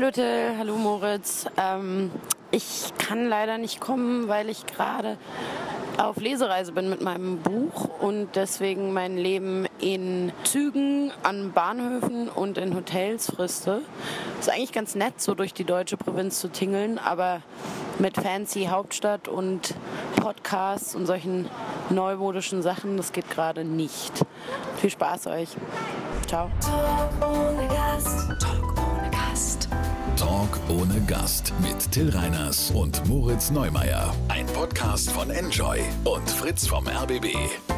Hallo Till, hallo Moritz. Ich kann leider nicht kommen, weil ich gerade auf Lesereise bin mit meinem Buch und deswegen mein Leben in Zügen, an Bahnhöfen und in Hotels friste. Ist eigentlich ganz nett, so durch die deutsche Provinz zu tingeln, aber mit fancy Hauptstadt und Podcasts und solchen neumodischen Sachen, das geht gerade nicht. Viel Spaß euch. Ciao. Talk ohne Gast. Talk ohne Gast. Talk ohne Gast mit Till Reiners und Moritz Neumeier. Ein Podcast von Enjoy und Fritz vom RBB.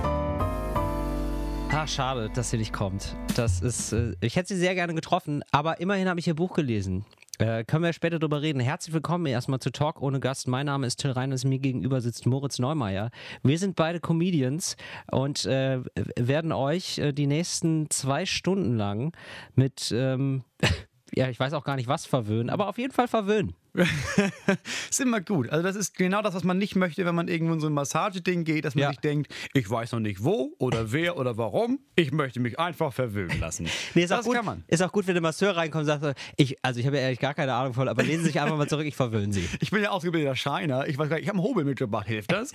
Schade, dass sie nicht kommt. Ich hätte sie sehr gerne getroffen, aber immerhin habe ich ihr Buch gelesen. Können wir später drüber reden. Herzlich willkommen erstmal zu Talk ohne Gast. Mein Name ist Till Reiners, mir gegenüber sitzt Moritz Neumeier. Wir sind beide Comedians und werden euch die nächsten 2 Stunden lang mit, ich weiß auch gar nicht was verwöhnen, aber auf jeden Fall verwöhnen. Ist immer gut. Also das ist genau das, was man nicht möchte, wenn man irgendwo in so ein Massageding geht, dass man sich denkt, ich weiß noch nicht wo oder wer oder warum, ich möchte mich einfach verwöhnen lassen. Nee, das kann man. Ist auch gut, wenn der Masseur reinkommt und sagt, ich habe ja ehrlich gar keine Ahnung von, aber lehnen Sie sich einfach mal zurück, ich verwöhne Sie. Ich bin ja ausgebildeter Scheiner, ich weiß gar nicht, ich habe einen Hobel mitgebracht, hilft das?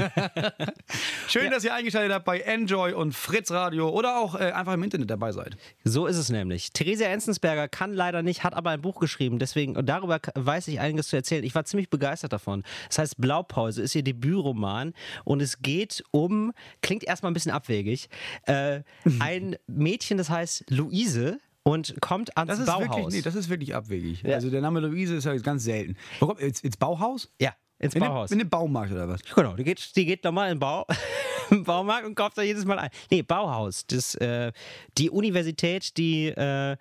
Schön, dass ihr eingeschaltet habt bei Enjoy und Fritz Radio oder auch einfach im Internet dabei seid. So ist es nämlich. Theresia Enzensberger kann leider nicht, hat aber ein Buch geschrieben, deswegen, und darüber weiß ich einiges zu erzählen. Ich war ziemlich begeistert davon. Das heißt Blaupause, ist ihr Debütroman und es geht um, klingt erstmal ein bisschen abwegig, ein Mädchen, das heißt Luise und kommt ans Bauhaus. Das ist wirklich abwegig. Ja. Also der Name Luise ist ja ganz selten. Warum? Ins Bauhaus? Ja, ins Bauhaus. In den Baumarkt oder was? Genau, die geht normal im Baumarkt und kauft da jedes Mal ein. Nee, Bauhaus. Die Universität, die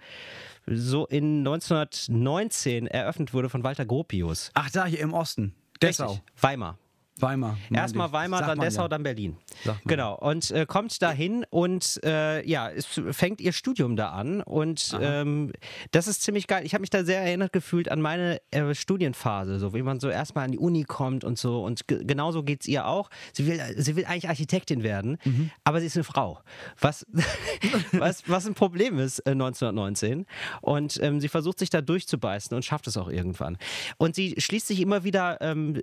so in 1919 eröffnet wurde von Walter Gropius. Ach, da hier im Osten. Dessau. Richtig. Weimar. Erstmal Weimar, dann Dessau, dann Berlin. Genau. Und kommt dahin und es fängt ihr Studium da an. Und das ist ziemlich geil. Ich habe mich da sehr erinnert gefühlt an meine Studienphase, so wie man so erstmal an die Uni kommt und so. Und genauso geht es ihr auch. Sie will eigentlich Architektin werden, aber sie ist eine Frau. Was ein Problem ist 1919. Und sie versucht sich da durchzubeißen und schafft es auch irgendwann. Und sie schließt sich immer wieder,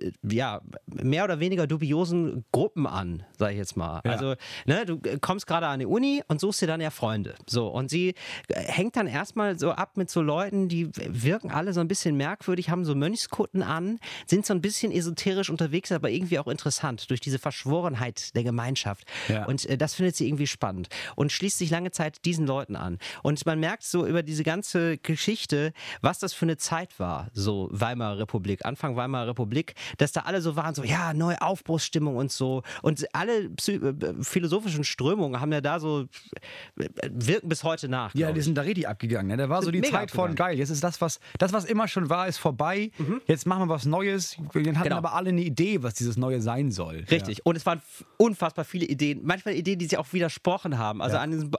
mehr oder weniger dubiosen Gruppen an, sage ich jetzt mal. Ja. Also, du kommst gerade an die Uni und suchst dir dann ja Freunde. So, und sie hängt dann erstmal so ab mit so Leuten, die wirken alle so ein bisschen merkwürdig, haben so Mönchskutten an, sind so ein bisschen esoterisch unterwegs, aber irgendwie auch interessant durch diese Verschworenheit der Gemeinschaft. Ja. Und das findet sie irgendwie spannend und schließt sich lange Zeit diesen Leuten an. Und man merkt so über diese ganze Geschichte, was das für eine Zeit war, so Weimarer Republik, Anfang Weimarer Republik, dass da alle so waren, so, ja, neue Aufbruchsstimmung und so. Und alle philosophischen Strömungen haben ja da so, wirken bis heute nach. Ja, die sind da richtig abgegangen. Ne? Da war so die Zeit von geil. Jetzt ist das, was immer schon war, ist vorbei. Jetzt machen wir was Neues. Wir hatten aber alle eine Idee, was dieses Neue sein soll. Richtig. Ja. Und es waren unfassbar viele Ideen. Manchmal Ideen, die sich auch widersprochen haben. Also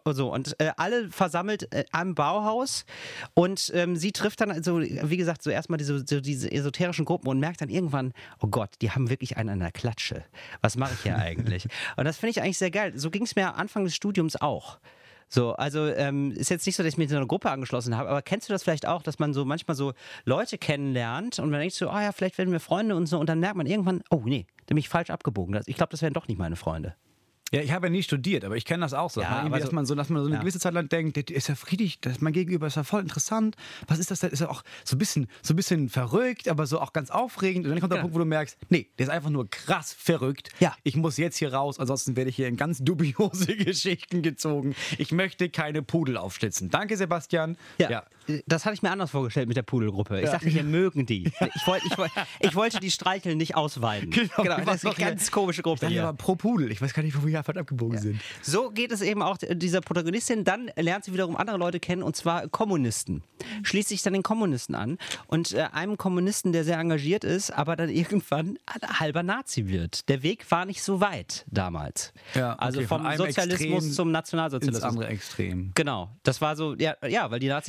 alle versammelt am Bauhaus. Und sie trifft dann, also, wie gesagt, so erstmal diese esoterischen Gruppen und merkt dann irgendwann, oh Gott, die haben wirklich einen an der Klatsche. Was mache ich hier eigentlich? Und das finde ich eigentlich sehr geil. So ging es mir Anfang des Studiums auch. So, also ist jetzt nicht so, dass ich mich in so eine Gruppe angeschlossen habe, aber kennst du das vielleicht auch, dass man so manchmal so Leute kennenlernt und man denkt so, vielleicht werden wir Freunde und so und dann merkt man irgendwann, oh nee, da bin ich falsch abgebogen. Ich glaube, das wären doch nicht meine Freunde. Ja, ich habe ja nie studiert, aber ich kenne das auch so. Ja, dass man so eine gewisse Zeit lang denkt, der ist ja friedlich, mein Gegenüber ist ja voll interessant. Was ist das denn? Ist ja auch so ein bisschen verrückt, aber so auch ganz aufregend. Und dann kommt der Punkt, wo du merkst, nee, der ist einfach nur krass verrückt. Ja. Ich muss jetzt hier raus, ansonsten werde ich hier in ganz dubiose Geschichten gezogen. Ich möchte keine Pudel aufschlitzen. Danke, Sebastian. Ja. Das hatte ich mir anders vorgestellt mit der Pudelgruppe. Ich dachte, wir mögen die. Ich wollte die streicheln, nicht ausweiden. Genau, das ist eine ganz komische Gruppe. Ich dachte, pro Pudel. Ich weiß gar nicht, wo wir abgebogen sind. So geht es eben auch dieser Protagonistin. Dann lernt sie wiederum andere Leute kennen, und zwar Kommunisten. Schließt sich dann den Kommunisten an und einem Kommunisten, der sehr engagiert ist, aber dann irgendwann ein halber Nazi wird. Der Weg war nicht so weit damals. Ja, okay, also vom Sozialismus zum Nationalsozialismus. Ins andere Extrem. Genau. Das war so, ja, weil die Nazis sich ja auch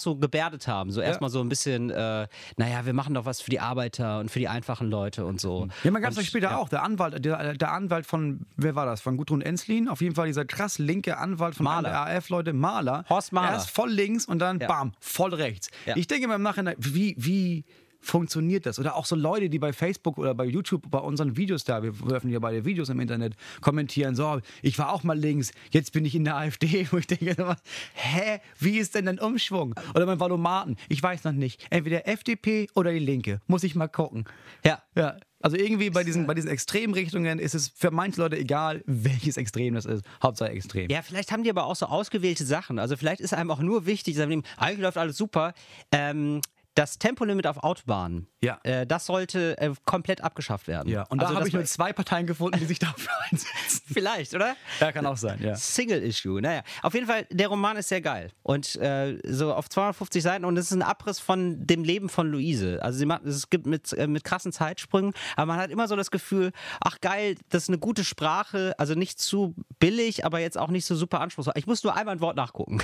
so gebärdet haben. So erstmal so ein bisschen, naja, wir machen doch was für die Arbeiter und für die einfachen Leute und so. Ja, man gab es ja später auch. Der Anwalt von, wer war das? Von Gudrun Ensslin. Auf jeden Fall dieser krass linke Anwalt von Mahler. der AF-Leute, Mahler. Horst Mahler. Erst voll links und dann bam, voll rechts. Ja. Ich denke mir im Nachhinein, wie funktioniert das? Oder auch so Leute, die bei Facebook oder bei YouTube bei unseren Videos da, wir werfen ja beide Videos im Internet, kommentieren, so, ich war auch mal links, jetzt bin ich in der AfD, wo ich denke, hä, wie ist denn ein Umschwung? Oder beim Valomaten, ich weiß noch nicht, entweder FDP oder die Linke, muss ich mal gucken. Ja. Also irgendwie bei diesen Extremrichtungen ist es für manche Leute egal, welches Extrem das ist. Hauptsache extrem. Ja, vielleicht haben die aber auch so ausgewählte Sachen. Also vielleicht ist einem auch nur wichtig, eigentlich läuft alles super, das Tempolimit auf Autobahnen, das sollte komplett abgeschafft werden. Ja, und da habe ich nur 2 Parteien gefunden, die sich dafür einsetzen. Vielleicht, oder? Ja, kann auch sein, ja. Single-Issue, naja. Auf jeden Fall, der Roman ist sehr geil. Und so auf 250 Seiten und es ist ein Abriss von dem Leben von Luise. Also es gibt mit krassen Zeitsprüngen, aber man hat immer so das Gefühl, ach geil, das ist eine gute Sprache, also nicht zu billig, aber jetzt auch nicht so super anspruchsvoll. Ich muss nur einmal ein Wort nachgucken.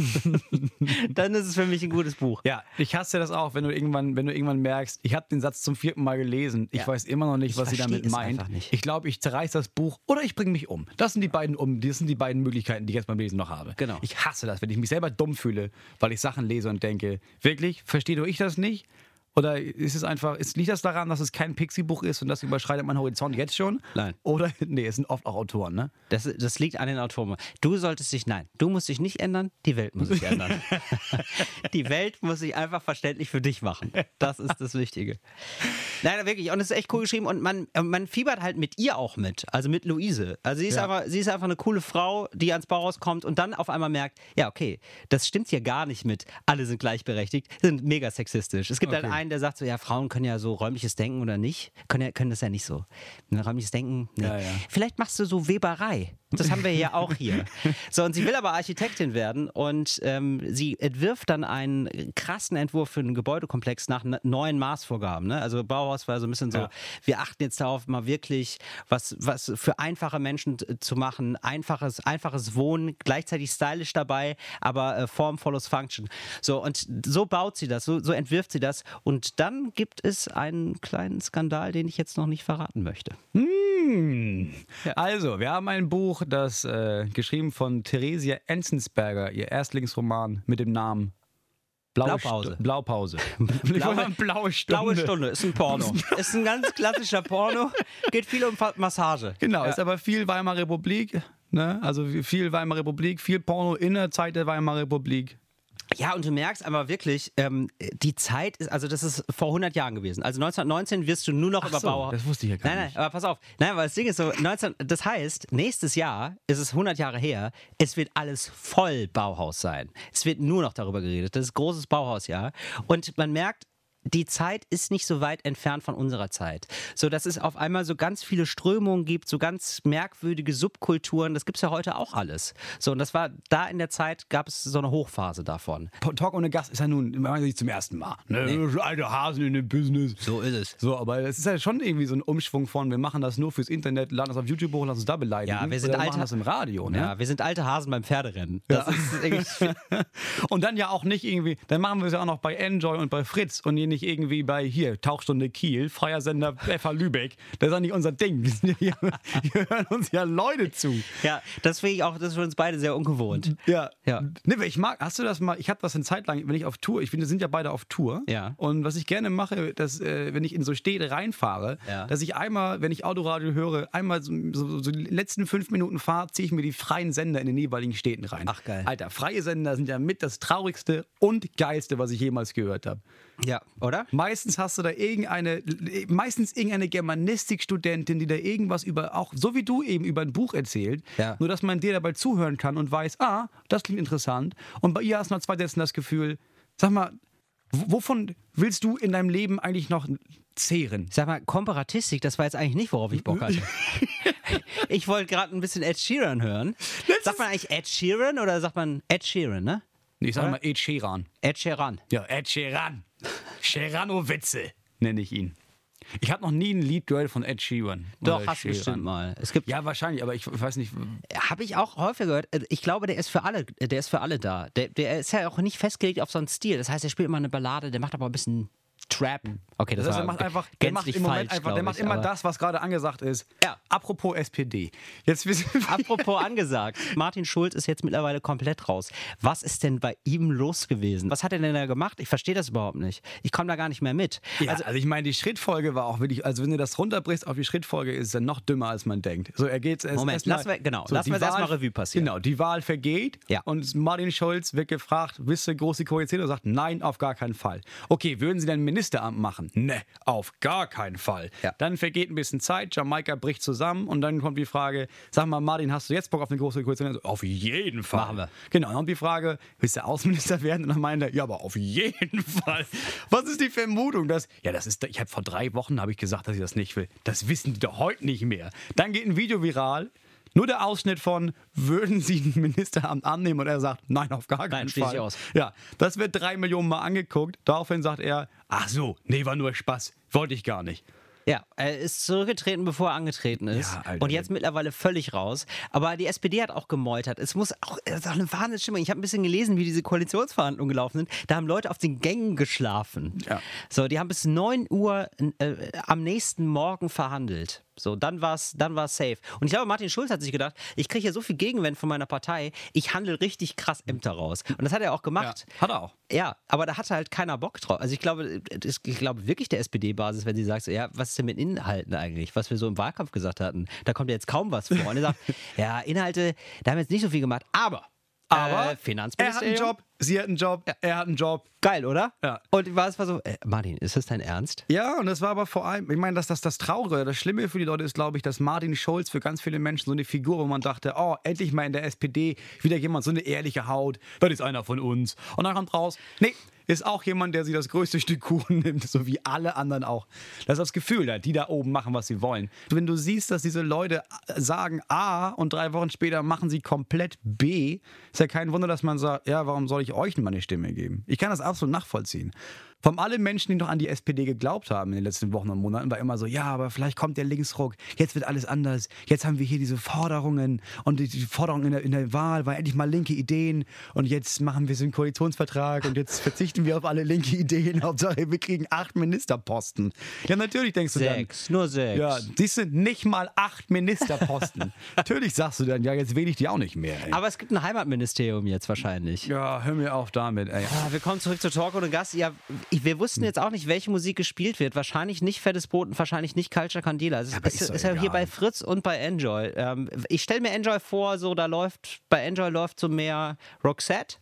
Dann ist es für mich ein gutes Buch. Ja, ich hasse das auch, wenn du irgendwann merkst, ich habe den Satz zum 4. Mal gelesen, ich weiß immer noch nicht, was sie damit meint. Ich glaube, ich zerreiße das Buch oder ich bringe mich um. Das sind die beiden Möglichkeiten, die ich jetzt beim Lesen noch habe. Genau. Ich hasse das, wenn ich mich selber dumm fühle, weil ich Sachen lese und denke, wirklich, verstehe nur ich das nicht? Oder ist es einfach, liegt das daran, dass es kein Pixie-Buch ist und das überschreitet meinen Horizont jetzt schon? Nein. Oder, nee, es sind oft auch Autoren, ne? Das liegt an den Autoren. Du musst dich nicht ändern, die Welt muss sich ändern. Die Welt muss sich einfach verständlich für dich machen. Das ist das Wichtige. Nein, wirklich. Und es ist echt cool geschrieben und man fiebert halt mit ihr auch mit, also mit Luise. Also sie ist einfach eine coole Frau, die ans Bauhaus kommt und dann auf einmal merkt, ja okay, das stimmt hier gar nicht mit, alle sind gleichberechtigt, sind mega sexistisch. Es gibt halt einen, der sagt so, ja, Frauen können ja so räumliches Denken oder nicht, können das ja nicht so. Räumliches Denken, nee. Ja. Vielleicht machst du so Weberei. Das haben wir ja auch hier. So, und sie will aber Architektin werden und sie entwirft dann einen krassen Entwurf für einen Gebäudekomplex nach neuen Maßvorgaben. Ne? Also Bauhaus war so ein bisschen so, wir achten jetzt darauf, mal wirklich was für einfache Menschen zu machen, einfaches Wohnen, gleichzeitig stylisch dabei, aber Form follows Function. So, und so baut sie das, so entwirft sie das und dann gibt es einen kleinen Skandal, den ich jetzt noch nicht verraten möchte. Also, wir haben ein Buch, das geschrieben von Theresia Enzensberger, ihr Erstlingsroman mit dem Namen Blaupause. Blaue Stunde. Blaue Stunde ist ein Porno. Ist ein ganz klassischer Porno. Geht viel um Massage. Genau, ist aber viel Weimarer Republik. Ne? Also viel Weimarer Republik, viel Porno in der Zeit der Weimarer Republik. Ja, und du merkst aber wirklich, die Zeit ist, also das ist vor 100 Jahren gewesen. Also 1919 wirst du nur noch über Bauhaus. Das wusste ich ja gar nicht. Nein, aber pass auf. Nein, weil das Ding ist so, das heißt, nächstes Jahr ist es 100 Jahre her, es wird alles voll Bauhaus sein. Es wird nur noch darüber geredet. Das ist großes Bauhausjahr. Und man merkt, die Zeit ist nicht so weit entfernt von unserer Zeit. So, dass es auf einmal so ganz viele Strömungen gibt, so ganz merkwürdige Subkulturen, das gibt es ja heute auch alles. So, und das war, da in der Zeit gab es so eine Hochphase davon. Talk ohne Gast ist ja nun nicht zum ersten Mal. Ne? Nee. Alte Hasen in dem Business. So ist es. So, aber es ist ja schon irgendwie so ein Umschwung von, wir machen das nur fürs Internet, laden das auf YouTube hoch, lassen uns da beleidigen. Ja, wir machen das im Radio. Ne? Ja, wir sind alte Hasen beim Pferderennen. Das ist irgendwie und dann ja auch nicht irgendwie, dann machen wir es ja auch noch bei Enjoy und bei Fritz und nicht irgendwie bei hier, Tauchstunde Kiel, freier Sender FH Lübeck. Das ist auch nicht unser Ding. Hier hören uns ja Leute zu. Ja, das finde ich auch, das ist für uns beide sehr ungewohnt. Ja. Ne, hast du das mal, ich habe das eine Zeit lang, wenn ich auf Tour, ich finde, wir sind ja beide auf Tour. Ja. Und was ich gerne mache, dass, wenn ich in so Städte reinfahre, dass ich einmal, wenn ich Autoradio höre, einmal so die letzten 5 Minuten Fahrt, ziehe ich mir die freien Sender in den jeweiligen Städten rein. Ach, geil. Alter, freie Sender sind ja mit das traurigste und geilste, was ich jemals gehört habe. Ja, oder? Meistens hast du da irgendeine Germanistikstudentin, die da irgendwas über, auch so wie du eben, über ein Buch erzählt, nur dass man dir dabei zuhören kann und weiß, das klingt interessant. Und bei ihr hast du nach 2 Sätzen das Gefühl, sag mal, wovon willst du in deinem Leben eigentlich noch zehren? Sag mal, Komparatistik, das war jetzt eigentlich nicht, worauf ich Bock hatte. Ich wollte gerade ein bisschen Ed Sheeran hören. Sagt man eigentlich Ed Sheeran oder sagt man Ed Sheeran, ne? Nee, ich sag mal Ed Sheeran. Ed Sheeran. Ja, Ed Sheeran. Scherano-Witze nenne ich ihn. Ich habe noch nie ein Lied gehört von Ed Sheeran. Doch, hast du bestimmt mal. Es gibt ja, wahrscheinlich, aber ich weiß nicht. Habe ich auch häufig gehört. Ich glaube, der ist für alle da. Der ist ja auch nicht festgelegt auf so einen Stil. Das heißt, er spielt immer eine Ballade, der macht aber ein bisschen Trap. Okay, das heißt, der macht immer das, was gerade angesagt ist. Ja. Apropos SPD. Apropos angesagt. Martin Schulz ist jetzt mittlerweile komplett raus. Was ist denn bei ihm los gewesen? Was hat er denn da gemacht? Ich verstehe das überhaupt nicht. Ich komme da gar nicht mehr mit. Ja, also ich meine, die Schrittfolge war auch wirklich, also wenn du das runterbrichst auf die Schrittfolge, ist es dann noch dümmer, als man denkt. So, er geht Moment, lassen wir jetzt erstmal Revue passieren. Genau, die Wahl vergeht und Martin Schulz wird gefragt, willst du große Koalition? Und sagt, nein, auf gar keinen Fall. Okay, würden Sie denn ein Ministeramt machen? Ne, auf gar keinen Fall. Ja. Dann vergeht ein bisschen Zeit, Jamaika bricht zusammen und dann kommt die Frage, sag mal Martin, hast du jetzt Bock auf eine große Koalition? Also, auf jeden Fall. Machen wir. Genau, dann kommt die Frage, willst du Außenminister werden? Und dann meint er, ja, aber auf jeden Fall. Was ist die Vermutung? Ich habe vor 3 Wochen gesagt, dass ich das nicht will. Das wissen die doch heute nicht mehr. Dann geht ein Video viral. Nur der Ausschnitt von, würden Sie ein Ministeramt annehmen? Und er sagt, nein, auf gar keinen Fall. Aus. Ja, das wird 3 Millionen Mal angeguckt. Daraufhin sagt er, ach so, nee, war nur Spaß. Wollte ich gar nicht. Ja, er ist zurückgetreten, bevor er angetreten ist. Ja, Alter, und jetzt mittlerweile völlig raus. Aber die SPD hat auch gemeutert. Es ist auch eine Wahnsinnsstimmung. Ich habe ein bisschen gelesen, wie diese Koalitionsverhandlungen gelaufen sind. Da haben Leute auf den Gängen geschlafen. Ja. So, die haben bis 9 Uhr am nächsten Morgen verhandelt. So, dann war's safe. Und ich glaube, Martin Schulz hat sich gedacht, ich kriege hier so viel Gegenwind von meiner Partei, ich handle richtig krass Ämter raus. Und das hat er auch gemacht. Ja, hat er auch. Ja, aber da hatte halt keiner Bock drauf. Also ich glaube wirklich der SPD-Basis, wenn sie sagt, so, ja, was ist denn mit Inhalten eigentlich, was wir so im Wahlkampf gesagt hatten, da kommt ja jetzt kaum was vor. Und er sagt, ja, Inhalte, da haben wir jetzt nicht so viel gemacht, aber Finanzministerium. Er hat einen Job, sie hat einen Job, er hat einen Job. Geil, oder? Ja. Und es war so, Martin, ist das dein Ernst? Ja, und das war aber vor allem, ich meine, das Traurige, das Schlimme für die Leute ist, glaube ich, dass Martin Schulz für ganz viele Menschen so eine Figur, wo man dachte, oh, endlich mal in der SPD wieder jemand, so eine ehrliche Haut, das ist einer von uns. Und dann kommt raus, nee, ist auch jemand, der sich das größte Stück Kuchen nimmt, so wie alle anderen auch. Das ist das Gefühl, die da oben machen, was sie wollen. Wenn du siehst, dass diese Leute sagen A und 3 Wochen später machen sie komplett B, ist ja kein Wunder, dass man sagt, ja, warum soll ich euch denn meine Stimme geben? Ich kann das absolut nachvollziehen. Von allen Menschen, die noch an die SPD geglaubt haben in den letzten Wochen und Monaten, war immer so, ja, aber vielleicht kommt der Linksruck, jetzt wird alles anders, jetzt haben wir hier diese Forderungen und die Forderungen in der Wahl waren endlich mal linke Ideen und jetzt machen wir so einen Koalitionsvertrag und jetzt verzichten wir auf alle linke Ideen, Hauptsache wir kriegen 8 Ministerposten. Ja, natürlich denkst du 6, nur 6. Ja, siehst du, nicht mal 8 Ministerposten. Natürlich sagst du dann, ja, jetzt will ich die auch nicht mehr. Ey. Aber es gibt ein Heimatministerium jetzt wahrscheinlich. Ja, hör mir auf damit, ey. Ja, wir kommen zurück zu Talk ohne Gast. Ja, wir wussten jetzt auch nicht, welche Musik gespielt wird. Wahrscheinlich nicht Fettes Brot und wahrscheinlich nicht Culture Candela. Also es ist ja hier bei Fritz und bei Enjoy. Ich stelle mir Enjoy vor, so bei Enjoy läuft so mehr Roxette.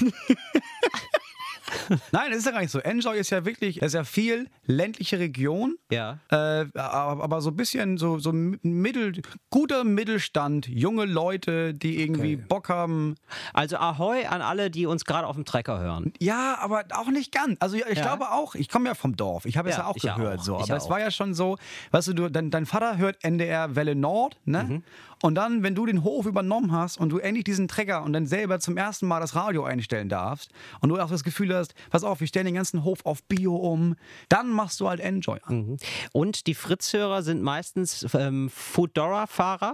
Nein, das ist ja gar nicht so. Enjoy ist ja wirklich, es ist ja viel ländliche Region. Ja. Aber so ein bisschen so guter Mittelstand, junge Leute, die irgendwie Bock haben. Also Ahoi an alle, die uns gerade auf dem Trecker hören. Ja, aber auch nicht ganz. Also ich glaube auch, ich komme ja vom Dorf. Ich habe es ja auch gehört. So. Aber es war ja schon so, weißt du, dein Vater hört NDR Welle Nord, ne? Mhm. Und dann, wenn du den Hof übernommen hast und du endlich diesen Trecker und dann selber zum ersten Mal das Radio einstellen darfst und du auch das Gefühl hast, pass auf, wir stellen den ganzen Hof auf Bio um, dann machst du halt Enjoy an. Mhm. Und die Fritz-Hörer sind meistens Foodora-Fahrer.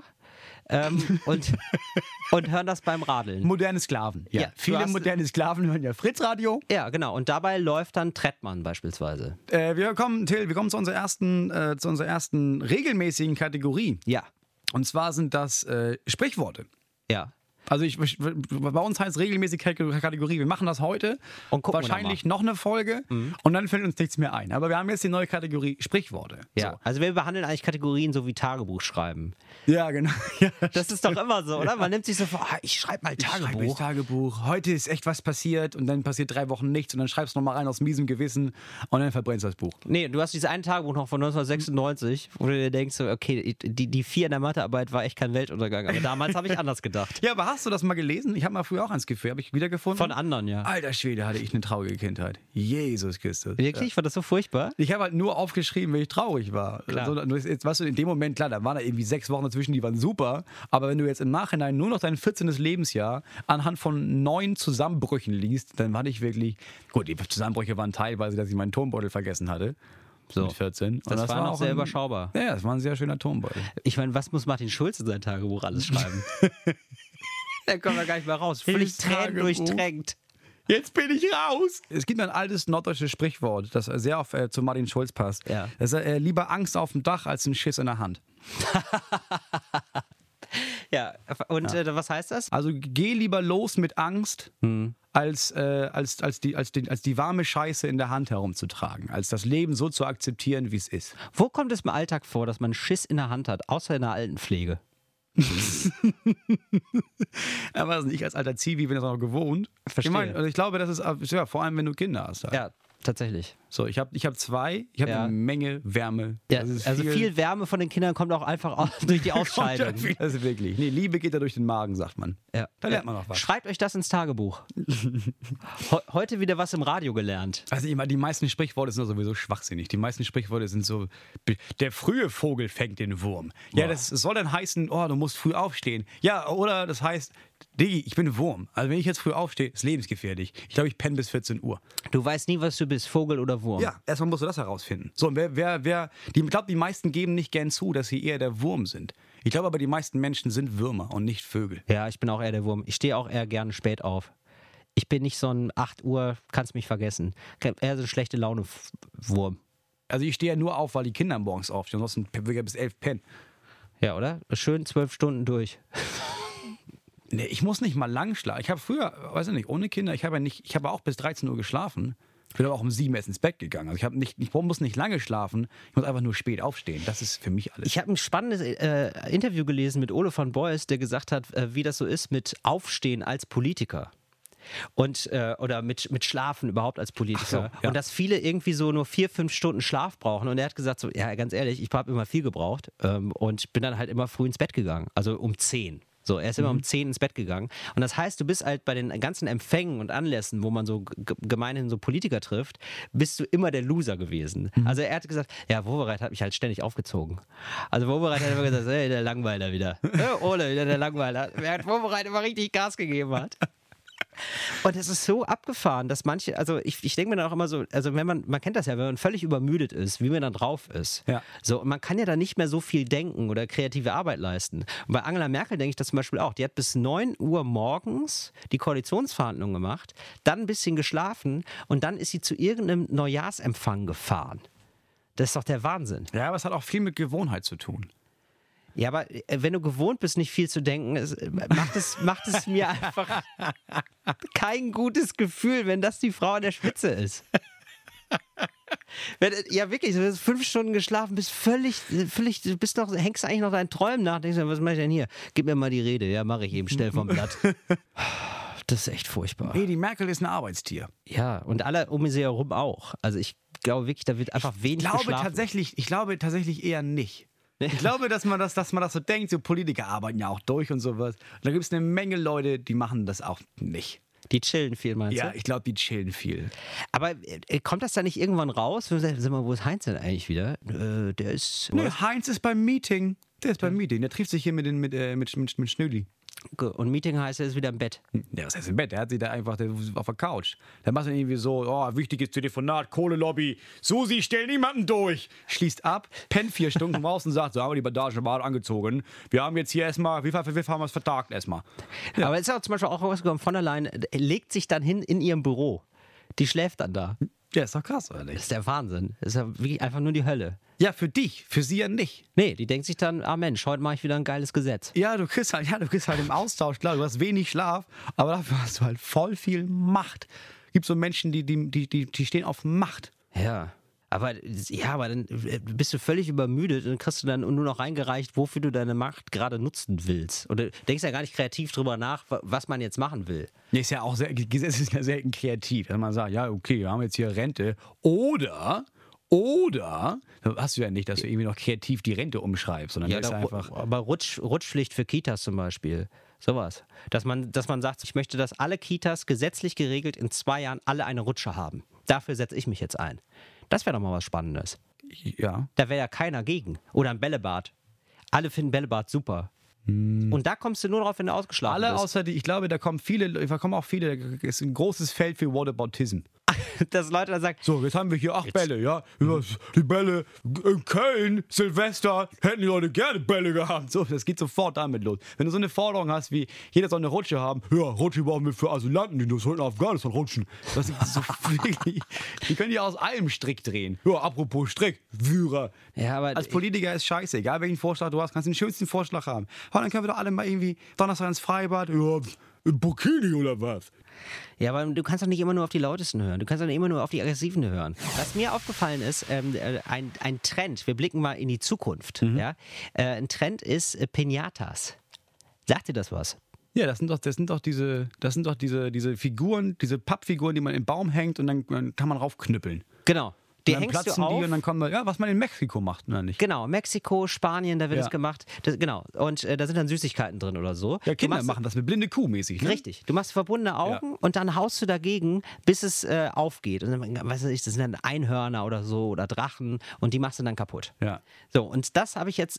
Und hören das beim Radeln. Moderne Sklaven. Ja. Viele moderne Sklaven hören ja Fritz-Radio. Ja, genau. Und dabei läuft dann Trettmann beispielsweise. Wir kommen zu unserer ersten regelmäßigen Kategorie. Ja. Und zwar sind das Sprichworte. Ja. Also bei uns heißt regelmäßig Kategorie, wir machen das heute und wahrscheinlich noch eine Folge und dann fällt uns nichts mehr ein. Aber wir haben jetzt die neue Kategorie Sprichworte. Ja, so. Also wir behandeln eigentlich Kategorien so wie Tagebuch schreiben. Ja, genau. Ja, das ist doch immer so, oder? Man nimmt sich so vor, ich schreibe mal Tagebuch. Heute ist echt was passiert und dann passiert 3 Wochen nichts und dann schreibst du nochmal rein aus miesem Gewissen und dann verbrennst du das Buch. Nee, du hast dieses eine Tagebuch noch von 1996, wo du dir denkst, so, okay, die 4 in der Mathearbeit war echt kein Weltuntergang. Aber damals habe ich anders gedacht. Ja, aber hast du das mal gelesen? Ich habe mal früher auch eins geführt, habe ich wiedergefunden. Von anderen, ja. Alter Schwede, hatte ich eine traurige Kindheit. Jesus Christus. Wirklich? Ja. War das so furchtbar? Ich habe halt nur aufgeschrieben, wenn ich traurig war. Also, jetzt, weißt du, in dem Moment, klar, da waren da irgendwie 6 Wochen dazwischen, die waren super, aber wenn du jetzt im Nachhinein nur noch dein 14. Lebensjahr anhand von 9 Zusammenbrüchen liest, dann war ich wirklich, gut, die Zusammenbrüche waren teilweise, dass ich meinen Turmbeutel vergessen hatte. So. Mit 14. Und das war noch auch sehr überschaubar. Ja, das war ein sehr schöner Tonbeutel. Ich meine, was muss Martin Schulz in sein Tagebuch alles schreiben? Da kommen wir gar nicht mehr raus. Völlig Tränen durchtränkt. Jetzt bin ich raus. Es gibt ein altes norddeutsches Sprichwort, das sehr oft zu Martin Schulz passt. Ja. Das ist lieber Angst auf dem Dach als ein Schiss in der Hand. Ja, und was heißt das? Also geh lieber los mit Angst, als die warme Scheiße in der Hand herumzutragen, als das Leben so zu akzeptieren, wie es ist. Wo kommt es im Alltag vor, dass man Schiss in der Hand hat, außer in der Altenpflege? Aber das nicht als alter Zivi, bin das auch noch gewohnt. Verstehe. Ich glaube, das ist ja, vor allem, wenn du Kinder hast. Halt. Ja, tatsächlich. So, ich hab 2, ich habe eine Menge Wärme. Ja, also viel Wärme von den Kindern kommt auch einfach durch die Ausscheidung. Das ist wirklich. Nee, Liebe geht da durch den Magen, sagt man. Ja. Da lernt man noch was. Schreibt euch das ins Tagebuch. Heute wieder was im Radio gelernt. Also ich meine, die meisten Sprichworte sind sowieso schwachsinnig. Die meisten Sprichworte sind so, der frühe Vogel fängt den Wurm. Ja, das soll dann heißen, oh, du musst früh aufstehen. Ja, oder das heißt, Diggi, ich bin ein Wurm. Also wenn ich jetzt früh aufstehe, ist lebensgefährlich. Ich glaube, ich penne bis 14 Uhr. Du weißt nie, was du bist, Vogel oder Wurm. Ja, erstmal musst du das herausfinden. So, und ich glaube, die meisten geben nicht gern zu, dass sie eher der Wurm sind. Ich glaube aber, die meisten Menschen sind Würmer und nicht Vögel. Ja, ich bin auch eher der Wurm. Ich stehe auch eher gerne spät auf. Ich bin nicht so ein 8 Uhr, kannst mich vergessen. Eher so ein schlechte Laune-Wurm. Also ich stehe ja nur auf, weil die Kinder morgens aufstehen. Ansonsten will ich bis 11 pennen. Ja, oder? Schön 12 Stunden durch. Nee, ich muss nicht mal lang schlafen. Ich habe früher, weiß ich nicht, ohne Kinder, ich habe auch bis 13 Uhr geschlafen. Ich bin aber auch um 7 erst ins Bett gegangen. Also ich muss nicht lange schlafen, ich muss einfach nur spät aufstehen. Das ist für mich alles. Ich habe ein spannendes Interview gelesen mit Ole von Beus, der gesagt hat, wie das so ist mit Aufstehen als Politiker. Und oder mit Schlafen überhaupt als Politiker. So, ja. Und dass viele irgendwie so nur 4-5 Stunden Schlaf brauchen. Und er hat gesagt, so, ja, ganz ehrlich, ich habe immer viel gebraucht und bin dann halt immer früh ins Bett gegangen. Also um 10. So, er ist immer um 10 ins Bett gegangen. Und das heißt, du bist halt bei den ganzen Empfängen und Anlässen, wo man so gemeinhin so Politiker trifft, bist du immer der Loser gewesen. Also er hat gesagt, ja, Wowereit hat mich halt ständig aufgezogen. Also Wowereit hat immer gesagt, hey, der Langweiler wieder. Ole, wieder der Langweiler. Während Wowereit immer richtig Gas gegeben hat. Und es ist so abgefahren, dass manche, also ich denke mir dann auch immer so, also wenn man kennt das ja, wenn man völlig übermüdet ist, wie man dann drauf ist. Ja. So, und man kann ja dann nicht mehr so viel denken oder kreative Arbeit leisten. Und bei Angela Merkel denke ich das zum Beispiel auch. Die hat bis 9 Uhr morgens die Koalitionsverhandlungen gemacht, dann ein bisschen geschlafen und dann ist sie zu irgendeinem Neujahrsempfang gefahren. Das ist doch der Wahnsinn. Ja, aber es hat auch viel mit Gewohnheit zu tun. Ja, aber wenn du gewohnt bist, nicht viel zu denken, macht es mir einfach kein gutes Gefühl, wenn das die Frau an der Spitze ist. Ja, wirklich, du hast 5 Stunden geschlafen, bist völlig, du bist noch, hängst eigentlich noch deinen Träumen nach, denkst du, was mache ich denn hier? Gib mir mal die Rede, ja, mache ich eben schnell vom Blatt. Das ist echt furchtbar. Nee, die Merkel ist ein Arbeitstier. Ja, und alle um sie herum auch. Also ich glaube wirklich, da wird einfach wenig geschlafen. Ich glaube tatsächlich eher nicht. Ich glaube, dass man das so denkt, so Politiker arbeiten ja auch durch und sowas. Und da gibt es eine Menge Leute, die machen das auch nicht. Die chillen viel, meinst du? Ja, ich glaube, die chillen viel. Aber kommt das da nicht irgendwann raus? Sag mal, wo ist Heinz denn eigentlich wieder? Der ist... Nö, Heinz ist beim Meeting. Der ist beim Meeting. Der trifft sich hier mit Schnödi. Und Meeting heißt, er ist wieder im Bett. Der ist im Bett, der hat sich da einfach auf der Couch. Da macht er irgendwie so, oh, wichtiges Telefonat, Kohlelobby, Susi, stell niemanden durch. Schließt ab, pennt 4 Stunden raus und sagt, so haben wir die Bandage mal angezogen. Wir haben jetzt hier erstmal, wie haben wir es vertagt erstmal. Ja. Aber es ist auch zum Beispiel auch rausgekommen, von der Leyen legt sich dann hin in ihrem Büro. Die schläft dann da. Ja, ist doch krass, oder nicht? Das ist der Wahnsinn. Das ist ja wirklich einfach nur die Hölle. Ja, für dich, für sie ja nicht. Nee, die denkt sich dann, ah Mensch, heute mache ich wieder ein geiles Gesetz. Ja, du kriegst halt im Austausch, klar, du hast wenig Schlaf, aber dafür hast du halt voll viel Macht. Gibt so Menschen, die stehen auf Macht. Ja. Aber dann bist du völlig übermüdet und kriegst du dann nur noch reingereicht, wofür du deine Macht gerade nutzen willst. Und du denkst ja gar nicht kreativ drüber nach, was man jetzt machen will. Nee, Gesetz ist ja selten kreativ. Wenn man sagt, ja, okay, wir haben jetzt hier Rente. Oder hast du ja nicht, dass du irgendwie noch kreativ die Rente umschreibst, sondern ja, das ist einfach. Aber Rutschpflicht für Kitas zum Beispiel. Sowas. Dass man sagt, ich möchte, dass alle Kitas gesetzlich geregelt in 2 Jahren alle eine Rutsche haben. Dafür setze ich mich jetzt ein. Das wäre doch mal was Spannendes. Ja. Da wäre ja keiner gegen. Oder ein Bällebad. Alle finden Bällebad super. Und da kommst du nur drauf, wenn du ausgeschlafen bist. Alle außer ich glaube, da kommen auch viele, das ist ein großes Feld für Whataboutism. dass Leute dann sagen, so, jetzt haben wir hier 8 Bälle, ja. Die Bälle in Köln, Silvester, hätten die Leute gerne Bälle gehabt. So, das geht sofort damit los. Wenn du so eine Forderung hast, wie jeder soll eine Rutsche haben, ja, Rutsche brauchen wir für Asylanten, die sollten nach Afghanistan rutschen. Das ist so wirklich, die können die aus allem Strick drehen. Ja, apropos Strick, Führer. Ja, aber als Politiker ist scheiße, egal welchen Vorschlag du hast, kannst du den schönsten Vorschlag haben. Und dann können wir doch alle mal irgendwie Donnerstag ins Freibad, ja, in Burkini oder was? Ja, aber du kannst doch nicht immer nur auf die Lautesten hören. Du kannst doch nicht immer nur auf die Aggressiven hören. Was mir aufgefallen ist, ein Trend, wir blicken mal in die Zukunft. Ja? Ein Trend ist Piñatas. Sagt dir das was? Ja, das sind doch diese Figuren, diese Pappfiguren, die man im Baum hängt und dann kann man raufknüppeln. Genau. Die dann hängst platzen du auf. die und dann kommen ja, was man in Mexiko macht, oder nicht? Genau, Mexiko, Spanien, da wird es gemacht. Genau. Und da sind dann Süßigkeiten drin oder so. Ja, Kinder machen das mit blinde Kuh mäßig, ne? Richtig. Du machst verbundene Augen und dann haust du dagegen, bis es aufgeht. Und dann, weiß ich, das sind dann Einhörner oder so oder Drachen und die machst du dann kaputt. Ja. So, und das habe ich jetzt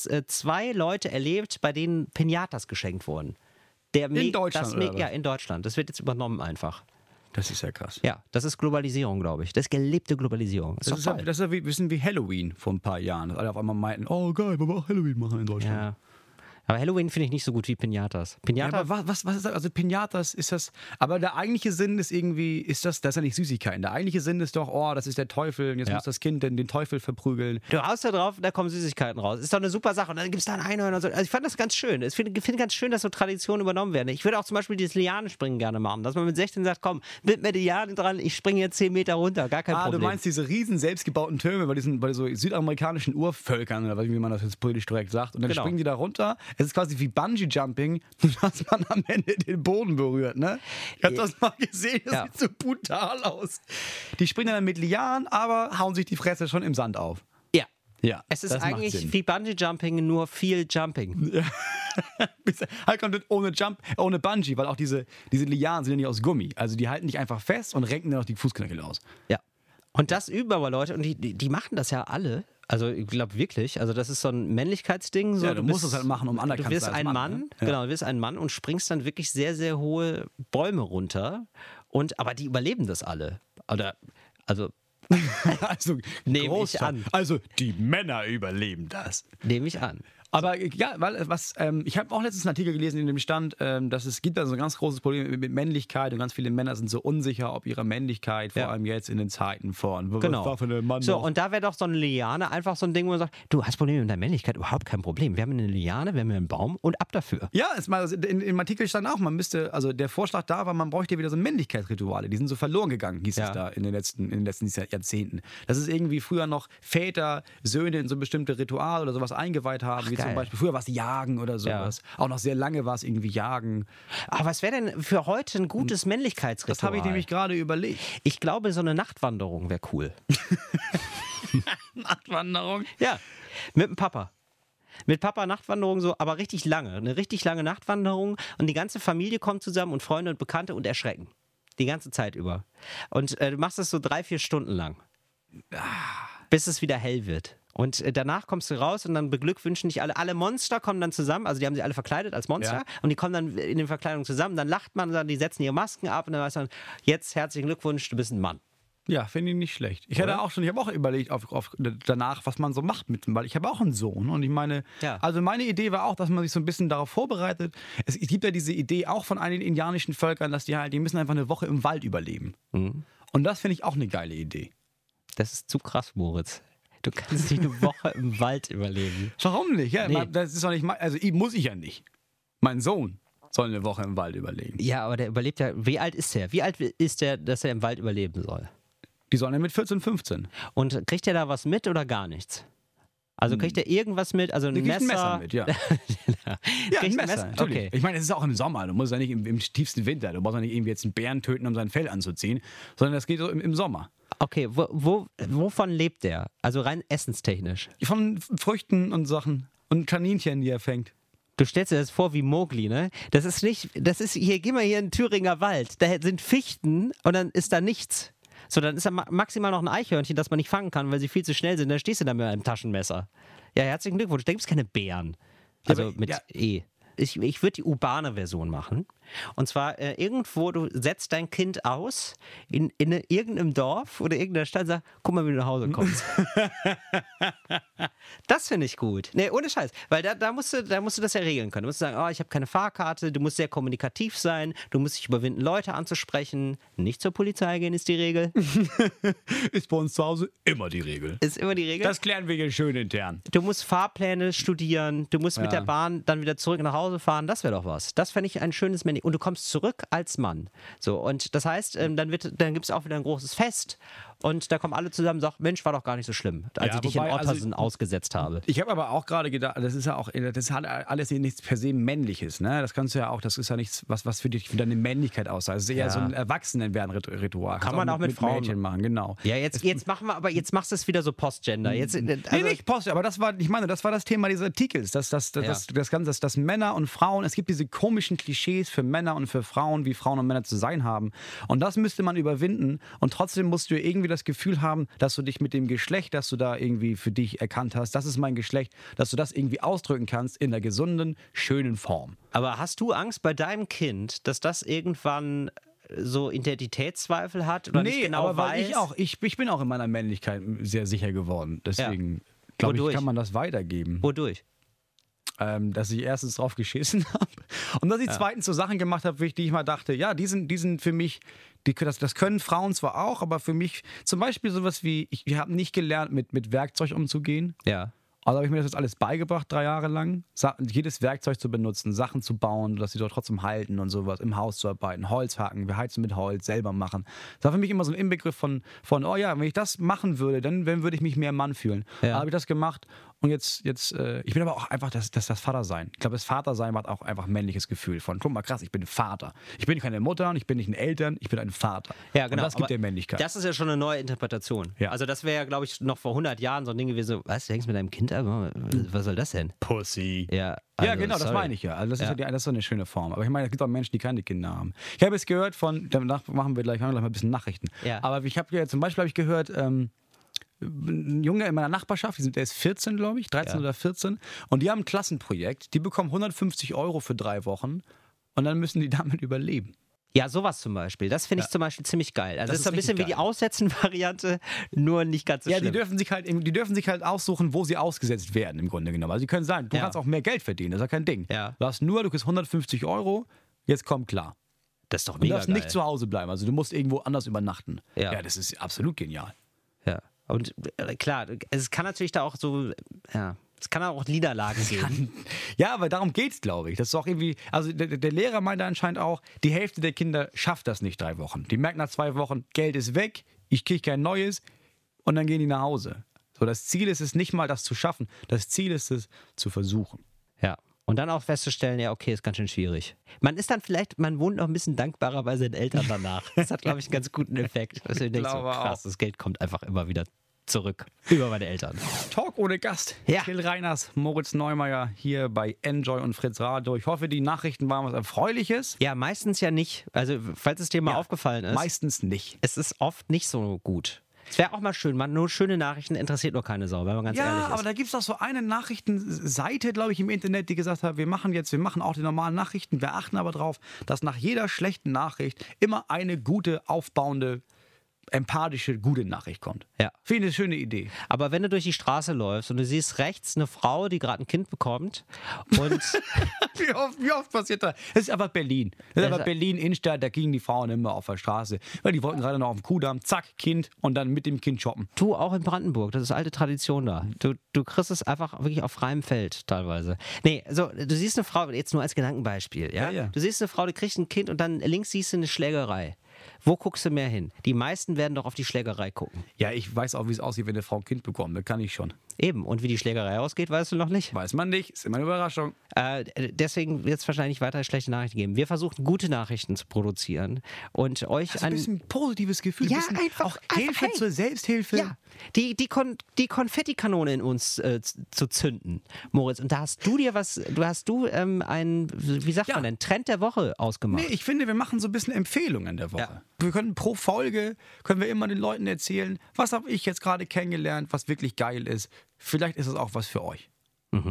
2 Leute erlebt, bei denen Piñatas geschenkt wurden. In Deutschland, oder was? Ja, in Deutschland. Das wird jetzt übernommen einfach. Das ist ja krass. Ja, das ist Globalisierung, glaube ich. Das ist gelebte Globalisierung. Das ist ja ein bisschen wie Halloween vor ein paar Jahren. Dass alle auf einmal meinten, oh geil, wir wollen auch Halloween machen in Deutschland. Ja. Aber Halloween finde ich nicht so gut wie Piñatas. Ja, aber was ist das? Also Piñatas ist das, aber der eigentliche Sinn ist irgendwie, das ist ja nicht Süßigkeiten. Der eigentliche Sinn ist doch, oh, das ist der Teufel und jetzt muss das Kind den Teufel verprügeln. Du haust da drauf und da kommen Süßigkeiten raus. Ist doch eine super Sache. Und dann gibt es da ein Einhorn und so. Also ich fand das ganz schön. Ich finde ganz schön, dass so Traditionen übernommen werden. Ich würde auch zum Beispiel dieses Lianenspringen gerne machen. Dass man mit 16 sagt, komm, bind mir die Liane dran, ich springe jetzt 10 Meter runter. Gar kein Problem. Du meinst diese riesen selbstgebauten Türme bei so südamerikanischen Urvölkern oder wie man das jetzt politisch korrekt sagt. Und dann springen die da runter. Es ist quasi wie Bungee-Jumping, dass man am Ende den Boden berührt, ne? Ich hab das mal gesehen, das sieht so brutal aus. Die springen dann mit Lianen, aber hauen sich die Fresse schon im Sand auf. Ja, es ist eigentlich wie Bungee-Jumping, nur viel Jumping. Ja. Halt kommt ohne Bungee, weil auch diese Lianen sind ja nicht aus Gummi. Also die halten dich einfach fest und renken dann auch die Fußknöchel aus. Ja. Und das üben aber Leute, und die machen das ja alle. Also ich glaube wirklich, also das ist so ein Männlichkeitsding. So, ja, du musst es halt machen, um anerkannt zu werden. Du wirst ein Mann, ne? Genau, du wirst ein Mann und springst dann wirklich sehr, sehr hohe Bäume runter. Aber die überleben das alle. Also nehme ich an. Also die Männer überleben das. Nehme ich an. Aber ja, weil ich habe auch letztens einen Artikel gelesen, in dem stand, dass es gibt also ein ganz großes Problem mit Männlichkeit und ganz viele Männer sind so unsicher, ob ihrer Männlichkeit, vor allem jetzt in den Zeiten von. Genau. Was für ein Mann so, noch? und da wäre doch so eine Liane einfach so ein Ding, wo man sagt, du hast Probleme mit deiner Männlichkeit, überhaupt kein Problem. Wir haben eine Liane, wir haben einen Baum und ab dafür. Ja, im Artikel stand auch, der Vorschlag da war, man bräuchte wieder so Männlichkeitsrituale. Die sind so verloren gegangen, hieß es da in den letzten Jahrzehnten. Das ist irgendwie früher noch Väter, Söhne in so bestimmte Rituale oder sowas eingeweiht haben, wie zum Beispiel, früher war es Jagen oder sowas. Ja. Auch noch sehr lange war es irgendwie Jagen. Aber was wäre denn für heute ein gutes Männlichkeitsritual? Das habe ich nämlich gerade überlegt. Ich glaube, so eine Nachtwanderung wäre cool. Nachtwanderung? Ja, mit dem Papa. Mit Papa Nachtwanderung so, aber richtig lange. Eine richtig lange Nachtwanderung und die ganze Familie kommt zusammen und Freunde und Bekannte und erschrecken. Die ganze Zeit über. Und du machst das so 3-4 Stunden lang. Bis es wieder hell wird. Und danach kommst du raus und dann beglückwünschen dich alle. Alle Monster kommen dann zusammen, also die haben sich alle verkleidet als Monster und die kommen dann in den Verkleidungen zusammen. Dann lacht man, die setzen ihre Masken ab und dann weiß man, jetzt herzlichen Glückwunsch, du bist ein Mann. Ja, finde ich nicht schlecht. Ich habe auch überlegt danach, was man so macht mit dem, weil ich habe auch einen Sohn und ich meine, also meine Idee war auch, dass man sich so ein bisschen darauf vorbereitet. Es gibt ja diese Idee auch von einigen indianischen Völkern, dass die müssen einfach eine Woche im Wald überleben. Mhm. Und das finde ich auch eine geile Idee. Das ist zu krass, Moritz. Du kannst nicht eine Woche im Wald überleben. Warum nicht? Ja, nee. Das ist doch nicht muss ich ja nicht. Mein Sohn soll eine Woche im Wald überleben. Ja, aber der überlebt ja. Wie alt ist der? Wie alt ist der, dass er im Wald überleben soll? Die sollen ja mit 14, 15. Und kriegt er da was mit oder gar nichts? Also kriegt er irgendwas mit? Also ein Messer? Ein Messer mit, ja. Ja, ein Messer, natürlich. Okay. Ich meine, es ist auch im Sommer. Du musst ja nicht im tiefsten Winter. Du brauchst ja nicht irgendwie jetzt einen Bären töten, um sein Fell anzuziehen, sondern das geht so im Sommer. Okay, wovon lebt der? Also rein essenstechnisch? Von Früchten und Sachen und Kaninchen, die er fängt. Du stellst dir das vor wie Mowgli, ne? Geh mal hier in den Thüringer Wald. Da sind Fichten und dann ist da nichts. So, dann ist da maximal noch ein Eichhörnchen, das man nicht fangen kann, weil sie viel zu schnell sind. Dann stehst du da mit einem Taschenmesser. Ja, herzlichen Glückwunsch. Da gibt es keine Bären. Also mit E. ich würde die urbane Version machen. Und zwar irgendwo, du setzt dein Kind aus in irgendeinem Dorf oder irgendeiner Stadt und sagst, guck mal, wie du nach Hause kommst. Das finde ich gut. Nee, ohne Scheiß. Weil da musst du das ja regeln können. Du musst sagen, oh, ich habe keine Fahrkarte, du musst sehr kommunikativ sein, du musst dich überwinden, Leute anzusprechen. Nicht zur Polizei gehen ist die Regel. Ist bei uns zu Hause immer die Regel. Ist immer die Regel. Das klären wir hier schön intern. Du musst Fahrpläne studieren, du musst mit der Bahn dann wieder zurück nach Hause fahren, das wäre doch was. Das fände ich ein schönes Menü. Und du kommst zurück als Mann. So, und das heißt, dann gibt es auch wieder ein großes Fest und da kommen alle zusammen und sagen, Mensch, war doch gar nicht so schlimm, als ich dich in Ottersen ausgesetzt habe. Ich habe aber auch gerade gedacht, das hat alles nichts per se Männliches, ne? Das kannst du ja auch, das ist ja nichts, was für dich für deine Männlichkeit aussagt. Das ist eher so ein Erwachsenenwerden-Ritual. Kann man auch mit Frauen Mädchen machen, genau. Ja, jetzt machen wir, aber jetzt machst du es wieder so Postgender. Nee, nicht Post, aber das war das Thema dieses Artikels, dass Männer und Frauen, es gibt diese komischen Klischees für Männer und für Frauen, wie Frauen und Männer zu sein haben. Und das müsste man überwinden und trotzdem musst du irgendwie das Gefühl haben, dass du dich mit dem Geschlecht, das du da irgendwie für dich erkannt hast, das ist mein Geschlecht, dass du das irgendwie ausdrücken kannst in einer gesunden, schönen Form. Aber hast du Angst bei deinem Kind, dass das irgendwann so Identitätszweifel hat oder nicht genau weiß? Ich bin auch in meiner Männlichkeit sehr sicher geworden. Deswegen glaube ich, kann man das weitergeben. Wodurch? Dass ich erstens drauf geschissen habe und dass ich zweitens so Sachen gemacht habe, die ich mal dachte, ja, die sind für mich, das können Frauen zwar auch, aber für mich zum Beispiel sowas wie, ich habe nicht gelernt, mit Werkzeug umzugehen. Ja. Also habe ich mir das jetzt alles beigebracht, 3 Jahre lang, jedes Werkzeug zu benutzen, Sachen zu bauen, dass sie dort trotzdem halten und sowas, im Haus zu arbeiten, Holz hacken, wir heizen mit Holz, selber machen. Das war für mich immer so ein Inbegriff von oh ja, wenn ich das machen würde, dann würde ich mich mehr Mann fühlen. Ja. Habe ich das gemacht und jetzt ich bin aber auch einfach das Vatersein. Ich glaube, das Vatersein hat auch einfach ein männliches Gefühl von, guck mal krass, ich bin Vater. Ich bin keine Mutter und ich bin nicht ein Eltern, ich bin ein Vater. Ja, genau. Und das gibt der Männlichkeit. Das ist ja schon eine neue Interpretation. Ja. Also das wäre ja, glaube ich, noch vor 100 Jahren so ein Ding gewesen, was, du hängst mit deinem Kind ab? Was soll das denn? Pussy. Ja, also, ja, genau, das meine ich ja. Also das ist so eine schöne Form. Aber ich meine, es gibt auch Menschen, die keine Kinder haben. Ich habe es gehört danach machen wir gleich mal ein bisschen Nachrichten. Ja. Aber zum Beispiel habe ich gehört, ein Junge in meiner Nachbarschaft, der ist 14, glaube ich, 13 oder 14. Und die haben ein Klassenprojekt. Die bekommen 150 € für 3 Wochen. Und dann müssen die damit überleben. Ja, sowas zum Beispiel. Das finde ich zum Beispiel ziemlich geil. Also das ist so ein bisschen wie die Aussetzen-Variante, nur nicht ganz so schlimm. Ja, die dürfen sich halt aussuchen, wo sie ausgesetzt werden, im Grunde genommen. Also die können sagen, du kannst auch mehr Geld verdienen, das ist ja kein Ding. Ja. Du kriegst 150 €, jetzt komm klar. Das ist doch mega geil. Du darfst nicht zu Hause bleiben, also du musst irgendwo anders übernachten. Ja, das ist absolut genial. Ja, und klar, es kann natürlich da auch so, es kann auch Niederlagen geben. Ja, aber darum geht's, glaube ich. Das ist auch irgendwie, also der Lehrer meinte anscheinend auch, die Hälfte der Kinder schafft das nicht 3 Wochen. Die merken nach 2 Wochen, Geld ist weg, ich kriege kein neues und dann gehen die nach Hause. So, das Ziel ist es nicht mal, das zu schaffen. Das Ziel ist es, zu versuchen. Ja. Und dann auch festzustellen, ja, okay, ist ganz schön schwierig. Man wohnt noch ein bisschen dankbarer bei seinen Eltern danach. Das hat, glaube ich, einen ganz guten Effekt. Also ich denke so, krass, das Geld kommt einfach immer wieder zurück über meine Eltern. Talk ohne Gast. Ja. Till Reiners, Moritz Neumeier hier bei Enjoy und Fritz Radio. Ich hoffe, die Nachrichten waren was Erfreuliches. Ja, meistens ja nicht. Also, falls es dir mal aufgefallen ist. Meistens nicht. Es ist oft nicht so gut. Es wäre auch mal schön, nur schöne Nachrichten interessiert nur keine Sau, wenn man ganz ehrlich ist. Ja, aber da gibt es auch so eine Nachrichtenseite, glaube ich, im Internet, die gesagt hat, wir machen auch die normalen Nachrichten, wir achten aber darauf, dass nach jeder schlechten Nachricht immer eine gute, aufbauende, empathische, gute Nachricht kommt. Ja. Finde ich eine schöne Idee. Aber wenn du durch die Straße läufst und du siehst rechts eine Frau, die gerade ein Kind bekommt und... wie oft passiert das? Das ist einfach Berlin. Das ist einfach Berlin-Innenstadt, da gingen die Frauen immer auf der Straße, weil die wollten gerade noch auf dem Kuhdamm, zack, Kind und dann mit dem Kind shoppen. Du, auch in Brandenburg, das ist alte Tradition da. Du kriegst es einfach wirklich auf freiem Feld teilweise. Nee, also du siehst eine Frau, jetzt nur als Gedankenbeispiel, ja? Du siehst eine Frau, die kriegt ein Kind und dann links siehst du eine Schlägerei. Wo guckst du mehr hin? Die meisten werden doch auf die Schlägerei gucken. Ja, ich weiß auch, wie es aussieht, wenn eine Frau ein Kind bekommt. Das kann ich schon. Eben. Und wie die Schlägerei ausgeht, weißt du noch nicht? Weiß man nicht. Ist immer eine Überraschung. Deswegen wird es wahrscheinlich weiter schlechte Nachrichten geben. Wir versuchen, gute Nachrichten zu produzieren und euch ein bisschen positives Gefühl. Ja, einfach. Auch Hilfe zur Selbsthilfe. Ja, die Konfettikanone in uns zu zünden, Moritz. Und da hast du dir einen, wie sagt man denn, Trend der Woche ausgemacht. Nee, ich finde, wir machen so ein bisschen Empfehlungen der Woche. Ja. Wir können pro Folge, immer den Leuten erzählen, was habe ich jetzt gerade kennengelernt, was wirklich geil ist. Vielleicht ist es auch was für euch. Mhm.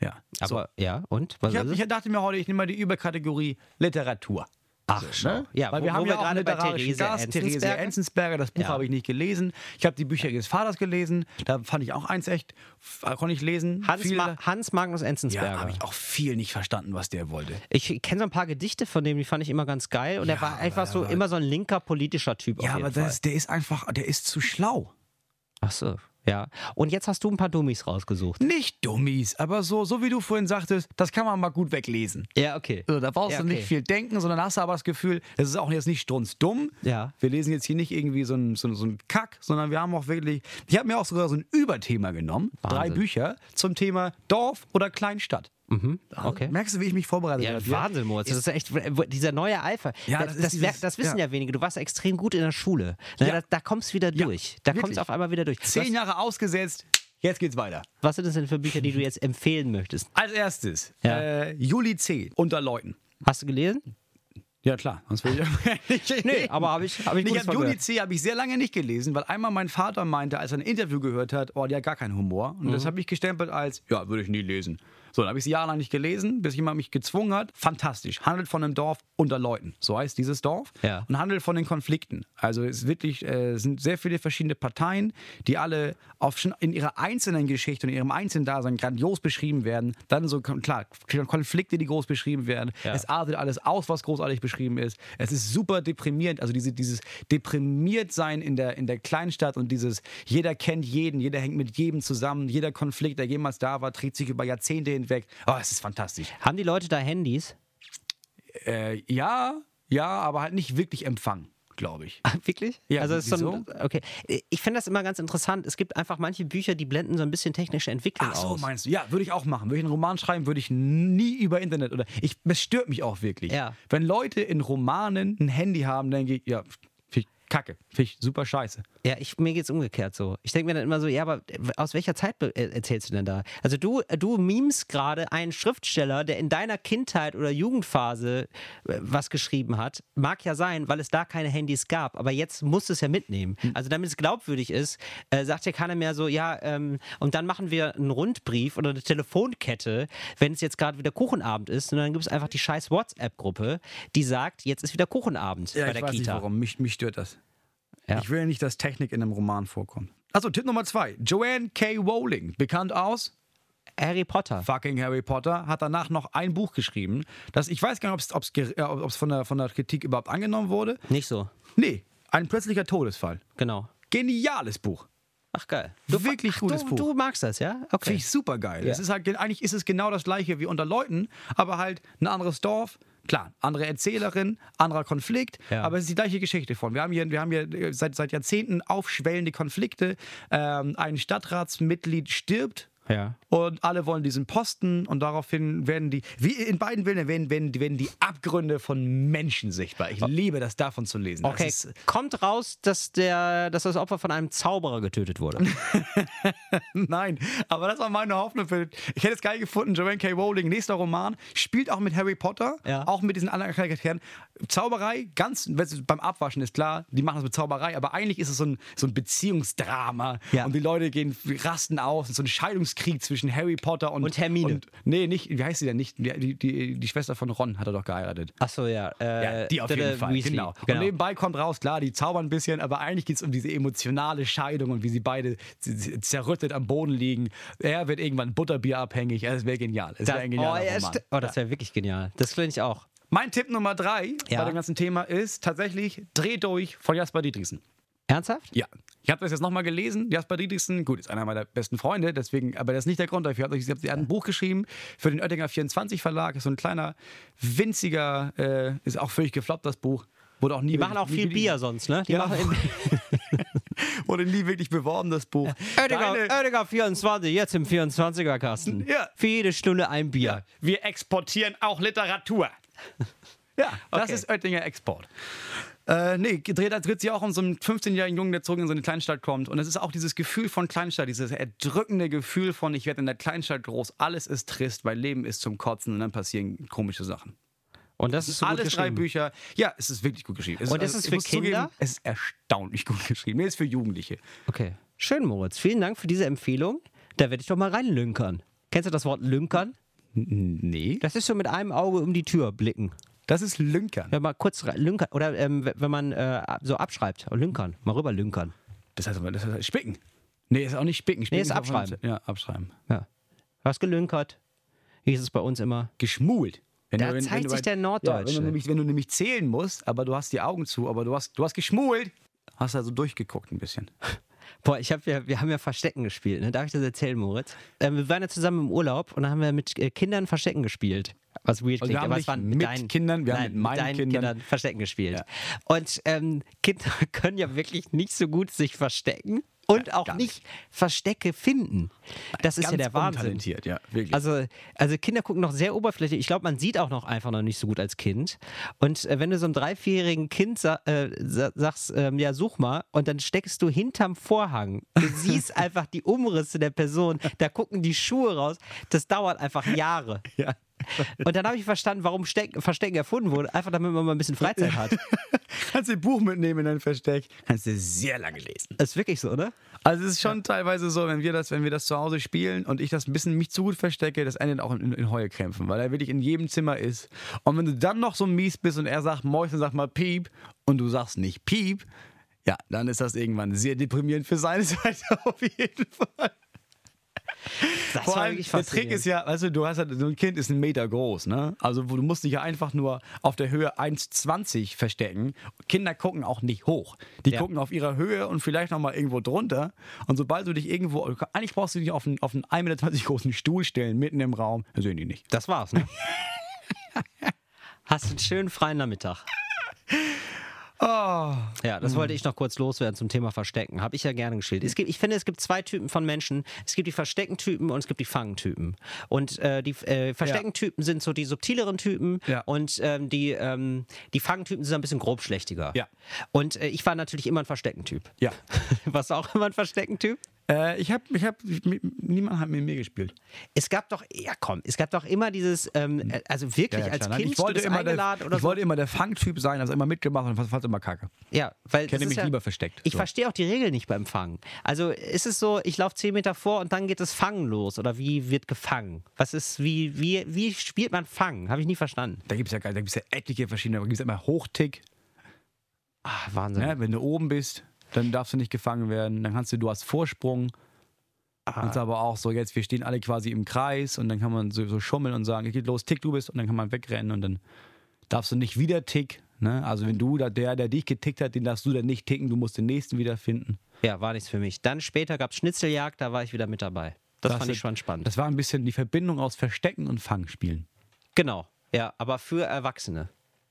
Ja. Aber, ja, und? Was ist es? Ich dachte mir heute, ich nehme mal die Überkategorie Literatur. Ach, so, ne? Ja, weil wir haben ja auch gerade bei literarischen Gast, Therese Enzensberger. Das Buch habe ich nicht gelesen. Ich habe die Bücher ihres Vaters gelesen. Da fand ich auch eins echt, konnte ich lesen. Hans Magnus Enzensberger. Ja, habe ich auch viel nicht verstanden, was der wollte. Ich kenne so ein paar Gedichte von dem, die fand ich immer ganz geil. Und er war einfach so immer so ein linker politischer Typ. Ja, aber der ist zu schlau. Ach so. Ja, und jetzt hast du ein paar Dummies rausgesucht. Nicht Dummies, aber so wie du vorhin sagtest, das kann man mal gut weglesen. Ja, okay. Also, da brauchst du nicht viel denken, sondern hast du aber das Gefühl, das ist auch jetzt nicht strunzdumm. Ja. Wir lesen jetzt hier nicht irgendwie so ein Kack, sondern wir haben auch wirklich, ich habe mir auch sogar so ein Überthema genommen, Wahnsinn. 3 Bücher zum Thema Dorf oder Kleinstadt. Okay. Merkst du, wie ich mich vorbereitet Ja, habe? Wahnsinn, Moritz. Das ist echt, dieser neue Eifer. Ja, das wissen ja wenige. Du warst extrem gut in der Schule. Ja. Da kommst du wieder durch. Da kommst du auf einmal wieder durch. 10 Jahre ausgesetzt, jetzt geht's weiter. Was sind das denn für Bücher, die du jetzt empfehlen möchtest? Als erstes, Juli C. unter Leuten. Hast du gelesen? Ja, klar. Sonst will ich nicht. Nee, aber habe ich Juli C. habe ich sehr lange nicht gelesen, weil einmal mein Vater meinte, als er ein Interview gehört hat, die hat gar keinen Humor. Und das habe ich gestempelt als, ja, würde ich nie lesen. So, dann habe ich es jahrelang nicht gelesen, bis jemand mich gezwungen hat. Fantastisch. Handelt von einem Dorf unter Leuten. So heißt dieses Dorf. Ja. Und handelt von den Konflikten. Also es ist wirklich, sind sehr viele verschiedene Parteien, die alle in ihrer einzelnen Geschichte und in ihrem einzelnen Dasein grandios beschrieben werden. Dann so, klar, Konflikte, die groß beschrieben werden. Ja. Es artet alles aus, was großartig beschrieben ist. Es ist super deprimierend. Also dieses Deprimiertsein in der Kleinstadt und dieses, jeder kennt jeden, jeder hängt mit jedem zusammen. Jeder Konflikt, der jemals da war, trägt sich über Jahrzehnte hinweg. Oh, es ist fantastisch. Haben die Leute da Handys? Ja, aber halt nicht wirklich Empfang, glaube ich. Wirklich? Ja, also ist wieso? Okay. Ich finde das immer ganz interessant. Es gibt einfach manche Bücher, die blenden so ein bisschen technische Entwicklung aus. Ach so, meinst du? Ja, würde ich auch machen. Würde ich einen Roman schreiben, würde ich nie über Internet es stört mich auch wirklich. Ja. Wenn Leute in Romanen ein Handy haben, denke ich, ja, finde ich kacke. Finde ich super scheiße. Ja, mir geht's umgekehrt so. Ich denke mir dann immer so, ja, aber aus welcher Zeit erzählst du denn da? Also du memest gerade einen Schriftsteller, der in deiner Kindheit oder Jugendphase was geschrieben hat. Mag ja sein, weil es da keine Handys gab, aber jetzt musst du es ja mitnehmen. Also damit es glaubwürdig ist, sagt ja keiner mehr so, ja, und dann machen wir einen Rundbrief oder eine Telefonkette, wenn es jetzt gerade wieder Kuchenabend ist, und dann gibt es einfach die scheiß WhatsApp-Gruppe, die sagt, jetzt ist wieder Kuchenabend bei der Kita. Nicht warum. Mich stört das. Ja. Ich will ja nicht, dass Technik in einem Roman vorkommt. Also Tipp Nummer 2. Joanne K. Rowling, bekannt aus Harry Potter. Fucking Harry Potter, hat danach noch ein Buch geschrieben, das ich weiß gar nicht, ob es von der Kritik überhaupt angenommen wurde. Nicht so. Nee, ein plötzlicher Todesfall. Genau. Geniales Buch. Ach geil. Wirklich gutes Buch. Du magst das, ja? Okay. Finde ich super geil. Ja. Es ist halt, eigentlich ist es genau das gleiche wie unter Leuten, aber halt ein anderes Dorf. Klar, andere Erzählerin, anderer Konflikt, aber es ist die gleiche Geschichte von. Wir haben hier seit Jahrzehnten aufschwellende Konflikte. Ein Stadtratsmitglied stirbt. Ja. Und alle wollen diesen Posten und daraufhin wie in beiden Bildern, werden die Abgründe von Menschen sichtbar. Ich liebe das, davon zu lesen. Okay, kommt raus, dass das Opfer von einem Zauberer getötet wurde. Nein, aber das war meine Hoffnung. Ich hätte es geil gefunden, Joanne K. Rowling, nächster Roman, spielt auch mit Harry Potter, auch mit diesen anderen Charakteren. Zauberei, beim Abwaschen ist klar, die machen das mit Zauberei, aber eigentlich ist es so ein Beziehungsdrama und die Leute rasten aus, so ein Scheidungskrieg zwischen Harry Potter und Hermine. Nee, nicht, wie heißt sie denn nicht? Die Schwester von Ron hat er doch geheiratet. Ach so, ja. Die auf jeden Fall, Weasley. genau. Und nebenbei kommt raus, klar, die zaubern ein bisschen, aber eigentlich geht es um diese emotionale Scheidung und wie sie beide zerrüttet am Boden liegen. Er wird irgendwann butterbierabhängig. Das wäre genial. Das wäre ein genialer Roman. Das wäre wirklich genial. Das finde ich auch. Mein Tipp Nummer 3 bei dem ganzen Thema ist tatsächlich Dreh durch von Jasper Dietrichsen. Ernsthaft? Ja. Ich habe das jetzt nochmal gelesen. Jasper Dietrichsen, gut, ist einer meiner besten Freunde, deswegen, aber das ist nicht der Grund dafür. Er hat ein Buch geschrieben für den Oettinger 24 Verlag. Ist so ein kleiner, winziger, ist auch völlig gefloppt, das Buch. Wurde auch nie. Die machen auch viel Bier sonst, ne? Wurde nie wirklich beworben, das Buch. Oettinger 24, jetzt im 24er-Kasten. Ja. Für jede Stunde ein Bier. Ja. Wir exportieren auch Literatur. Ja, das ist Oettinger Export. Da dreht sich auch um so einen 15-jährigen Jungen, der zurück in so eine Kleinstadt kommt. Und es ist auch dieses Gefühl von Kleinstadt, dieses erdrückende Gefühl von, ich werde in der Kleinstadt groß, alles ist trist, mein Leben ist zum Kotzen und dann passieren komische Sachen. Und das ist so gut alles geschrieben. 3 Bücher. Ja, es ist wirklich gut geschrieben. Und ist es für Kinder? Es ist erstaunlich gut geschrieben. Nee, es ist für Jugendliche. Okay. Schön, Moritz. Vielen Dank für diese Empfehlung. Da werde ich doch mal reinlünkern. Kennst du das Wort Lünkern? Nee. Das ist so mit einem Auge um die Tür blicken. Das ist Lünkern. Ja, mal kurz lünkern. Oder wenn man so abschreibt. Lünkern. Mal rüber lünkern. Das heißt spicken. Nee, ist auch nicht spicken. Spicken ist abschreiben. Ja, abschreiben. Ja. Du hast gelünkert. Hieß es bei uns immer. Geschmult. Da zeigt sich der Norddeutsche. Ja, wenn du nämlich zählen musst, aber du hast die Augen zu, aber du hast geschmult. Hast also durchgeguckt ein bisschen. Boah, wir haben ja Verstecken gespielt, ne? Darf ich das erzählen, Moritz? Wir waren ja zusammen im Urlaub und dann haben wir mit Kindern Verstecken gespielt. Was weird klingt, aber es waren mit deinen Kindern, wir haben mit meinen Kindern Verstecken gespielt. Ja. Und Kinder können ja wirklich nicht so gut sich verstecken und auch nicht Verstecke finden. Das ist ja der Wahnsinn. Ja, wirklich. Also Kinder gucken noch sehr oberflächlich. Ich glaube, man sieht auch noch einfach noch nicht so gut als Kind. Und wenn du so einem 3-4-jährigen Kind sagst, ja, such mal, und dann steckst du hinterm Vorhang. Du siehst einfach die Umrisse der Person. Da gucken die Schuhe raus. Das dauert einfach Jahre. Ja. Und dann habe ich verstanden, warum Verstecken erfunden wurde. Einfach damit man mal ein bisschen Freizeit hat. Kannst du ein Buch mitnehmen in dein Versteck. Kannst du sehr lange lesen. Das ist wirklich so, oder? Also es ist schon teilweise so, wenn wir das zu Hause spielen und ich das ein bisschen mich zu gut verstecke, das endet auch in Heulkrämpfen, weil er wirklich in jedem Zimmer ist. Und wenn du dann noch so mies bist und er sagt Mäuschen, sag mal Piep und du sagst nicht Piep, ja, dann ist das irgendwann sehr deprimierend für seine Seite auf jeden Fall. Das Vor allem, der Trick ist ja, weißt du hast halt, so ein Kind ist 1 Meter groß, ne? Also du musst dich ja einfach nur auf der Höhe 1,20 verstecken. Kinder gucken auch nicht hoch. Die gucken auf ihrer Höhe und vielleicht nochmal irgendwo drunter. Und sobald du dich irgendwo, eigentlich brauchst du dich auf einen 1,20 Meter großen Stuhl stellen, mitten im Raum, dann sehen die nicht. Das war's, ne? Hast einen schönen freien Nachmittag. Oh. Ja, das wollte ich noch kurz loswerden zum Thema Verstecken. Habe ich ja gerne gespielt. Ich finde, es gibt 2 Typen von Menschen. Es gibt die Versteckentypen und es gibt die Fangentypen. Und die Versteckentypen sind so die subtileren Typen und die Fangentypen sind ein bisschen grobschlächtiger. Ja. Und ich war natürlich immer ein Versteckentyp. Ja. Warst du auch immer ein Versteckentyp? Niemand hat mit mir gespielt. Es gab doch immer dieses, also wirklich als Kind, ich wollte immer der Fangtyp sein, also immer mitgemacht und fand immer Kacke. Ja, weil ich hätte mich lieber versteckt. Ich verstehe auch die Regeln nicht beim Fangen. Also ist es so, ich laufe 10 Meter vor und dann geht das Fangen los oder wie wird gefangen? Wie spielt man Fangen? Habe ich nie verstanden. Da gibt es ja etliche verschiedene, da gibt es immer Hochtick. Wahnsinn. Ja, wenn du oben bist, dann darfst du nicht gefangen werden. Dann du hast Vorsprung. Und aber auch so, jetzt, wir stehen alle quasi im Kreis und dann kann man so schummeln und sagen, geht los, Tick, du bist, und dann kann man wegrennen und dann darfst du nicht wieder Tick. Ne? Also wenn du, der dich getickt hat, den darfst du dann nicht ticken, du musst den nächsten wieder finden. Ja, war nichts für mich. Dann später gab es Schnitzeljagd, da war ich wieder mit dabei. Das fand ich schon spannend. Das war ein bisschen die Verbindung aus Verstecken und Fangspielen. Genau, ja, aber für Erwachsene.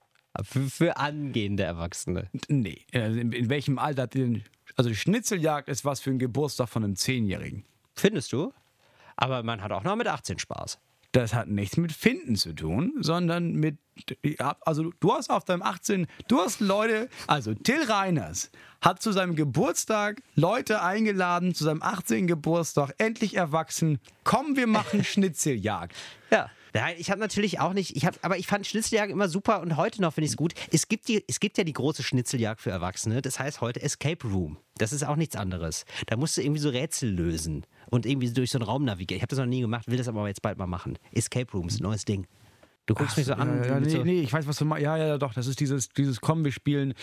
Für angehende Erwachsene. Nee, in welchem Alter denn? Also die Schnitzeljagd ist was für einen Geburtstag von einem 10-Jährigen. Findest du? Aber man hat auch noch mit 18 Spaß. Das hat nichts mit Finden zu tun, sondern mit, also du hast auf deinem 18, du hast Leute, also Till Reiners hat zu seinem Geburtstag Leute eingeladen, zu seinem 18. Geburtstag, endlich erwachsen, komm, wir machen Schnitzeljagd. Ja. Nein, ich habe natürlich auch nicht, aber ich fand Schnitzeljagd immer super und heute noch finde ich es gut. Es gibt ja die große Schnitzeljagd für Erwachsene, das heißt heute Escape Room. Das ist auch nichts anderes. Da musst du irgendwie so Rätsel lösen und irgendwie durch so einen Raum navigieren. Ich habe das noch nie gemacht, will das aber jetzt bald mal machen. Escape Rooms, neues Ding. Du guckst mich so an. Nee, ich weiß, was du meinst. Ja, doch, das ist dieses komm, wir spielen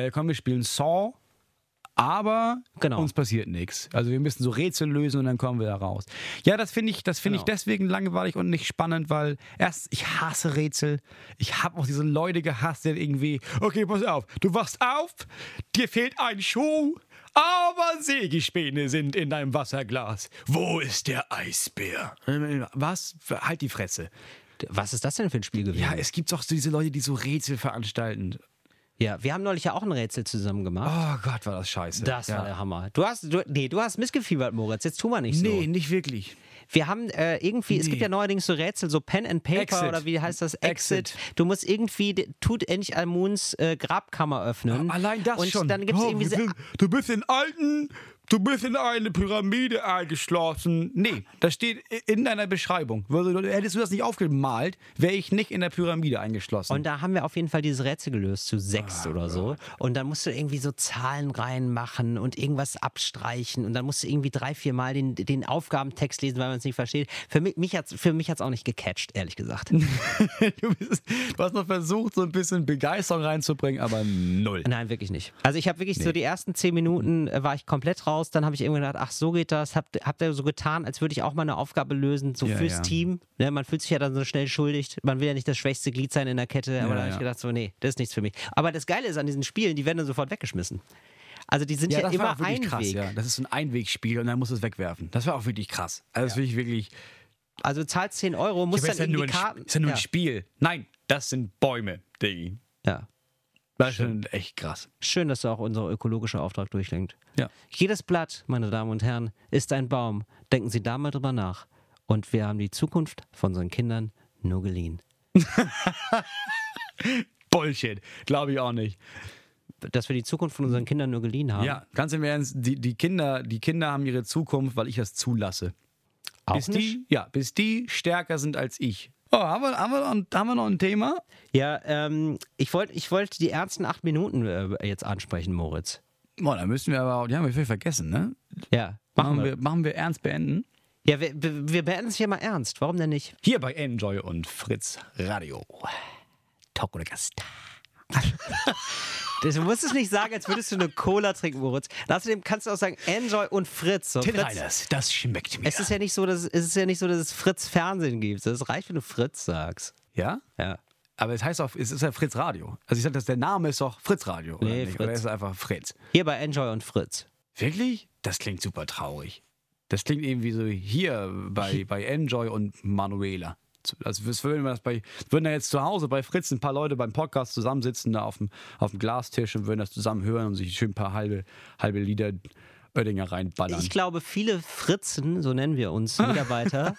Saw. Aber uns passiert nichts. Also wir müssen so Rätsel lösen und dann kommen wir da raus. Ja, das finde ich deswegen langweilig und nicht spannend, weil ich hasse Rätsel. Ich habe auch diese Leute gehasst, die irgendwie, okay, pass auf, du wachst auf, dir fehlt ein Schuh, aber Sägespäne sind in deinem Wasserglas. Wo ist der Eisbär? Was? Halt die Fresse. Was ist das denn für ein Spiel gewesen? Ja, es gibt doch so diese Leute, die so Rätsel veranstalten. Ja, wir haben neulich ja auch ein Rätsel zusammen gemacht. Oh Gott, war das scheiße. Das war der Hammer. Du hast missgefiebert, Moritz. Jetzt tu mal nicht so. Nee, nicht wirklich. Wir haben es gibt ja neuerdings so Rätsel, so Pen and Paper Exit. Oder wie heißt das? Exit. Du musst irgendwie Tutanchamuns Grabkammer öffnen. Ja, allein das und schon. Dann gibt's irgendwie du bist in alten du bist in eine Pyramide eingeschlossen. Nee, das steht in deiner Beschreibung. Hättest du das nicht aufgemalt, wäre ich nicht in der Pyramide eingeschlossen. Und da haben wir auf jeden Fall dieses Rätsel gelöst, zu 6 oder so. Und dann musst du irgendwie so Zahlen reinmachen und irgendwas abstreichen. Und dann musst du irgendwie 3-4 Mal den Aufgabentext lesen, weil man es nicht versteht. Für mich hat's auch nicht gecatcht, ehrlich gesagt. Du hast noch versucht, so ein bisschen Begeisterung reinzubringen, aber null. Nein, wirklich nicht. Also ich habe wirklich so die ersten 10 Minuten war ich komplett raus. Dann habe ich irgendwann gedacht, ach, so geht das. Habt ihr so getan, als würde ich auch mal eine Aufgabe lösen, so fürs Team. Ne, man fühlt sich ja dann so schnell schuldig. Man will ja nicht das schwächste Glied sein in der Kette. Aber da habe ich gedacht, so, nee, das ist nichts für mich. Aber das Geile ist an diesen Spielen, die werden dann sofort weggeschmissen. Also die sind ja das immer war auch wirklich krass, Einweg. ja. Das ist so ein Einwegspiel und dann musst du es wegwerfen. Das war auch wirklich krass. Also das ist wirklich... Also du zahlst 10 €, musst dann irgendwie Karten... Ist ja nur ein Spiel. Nein, das sind Bäume, Diggi. Ja. Das ist schon echt krass. Schön, dass du auch unser ökologischer Auftrag durchlenkt. Ja. Jedes Blatt, meine Damen und Herren, ist ein Baum. Denken Sie da mal drüber nach. Und wir haben die Zukunft von unseren Kindern nur geliehen. Bullshit. Glaube ich auch nicht. Dass wir die Zukunft von unseren Kindern nur geliehen haben. Ja, ganz im Ernst, die Kinder haben ihre Zukunft, weil ich das zulasse. Auch Bis nicht? bis die stärker sind als ich. Oh, haben wir noch ein Thema? Ja, ich wollte die ernsten 8 Minuten jetzt ansprechen, Moritz. Boah, da müssen wir aber, die haben wir viel vergessen, ne? Ja, machen wir. Machen wir ernst beenden? Ja, wir beenden es hier mal ernst. Warum denn nicht? Hier bei Enjoy und Fritz Radio. Talk oder Gast. Du musst es nicht sagen, als würdest du eine Cola trinken, Moritz. Außerdem kannst du auch sagen Enjoy und Fritz. So, Till Reiners, das schmeckt mir. Es ist ja nicht so, dass es Fritz Fernsehen gibt. Es reicht, wenn du Fritz sagst. Ja? Ja. Aber es heißt auch, es ist ja Fritz Radio. Also ich sag, der Name ist doch Fritz Radio. Oder Nee, nicht? Fritz. Oder ist es einfach Fritz? Hier bei Enjoy und Fritz. Wirklich? Das klingt super traurig. Das klingt irgendwie so hier bei Enjoy und Manuela. Also würden da jetzt zu Hause bei Fritz ein paar Leute beim Podcast zusammensitzen, da auf dem Glastisch und würden das zusammen hören und sich schön ein paar halbe Lieder Oettinger reinballern. Ich glaube, viele Fritzen, so nennen wir uns Mitarbeiter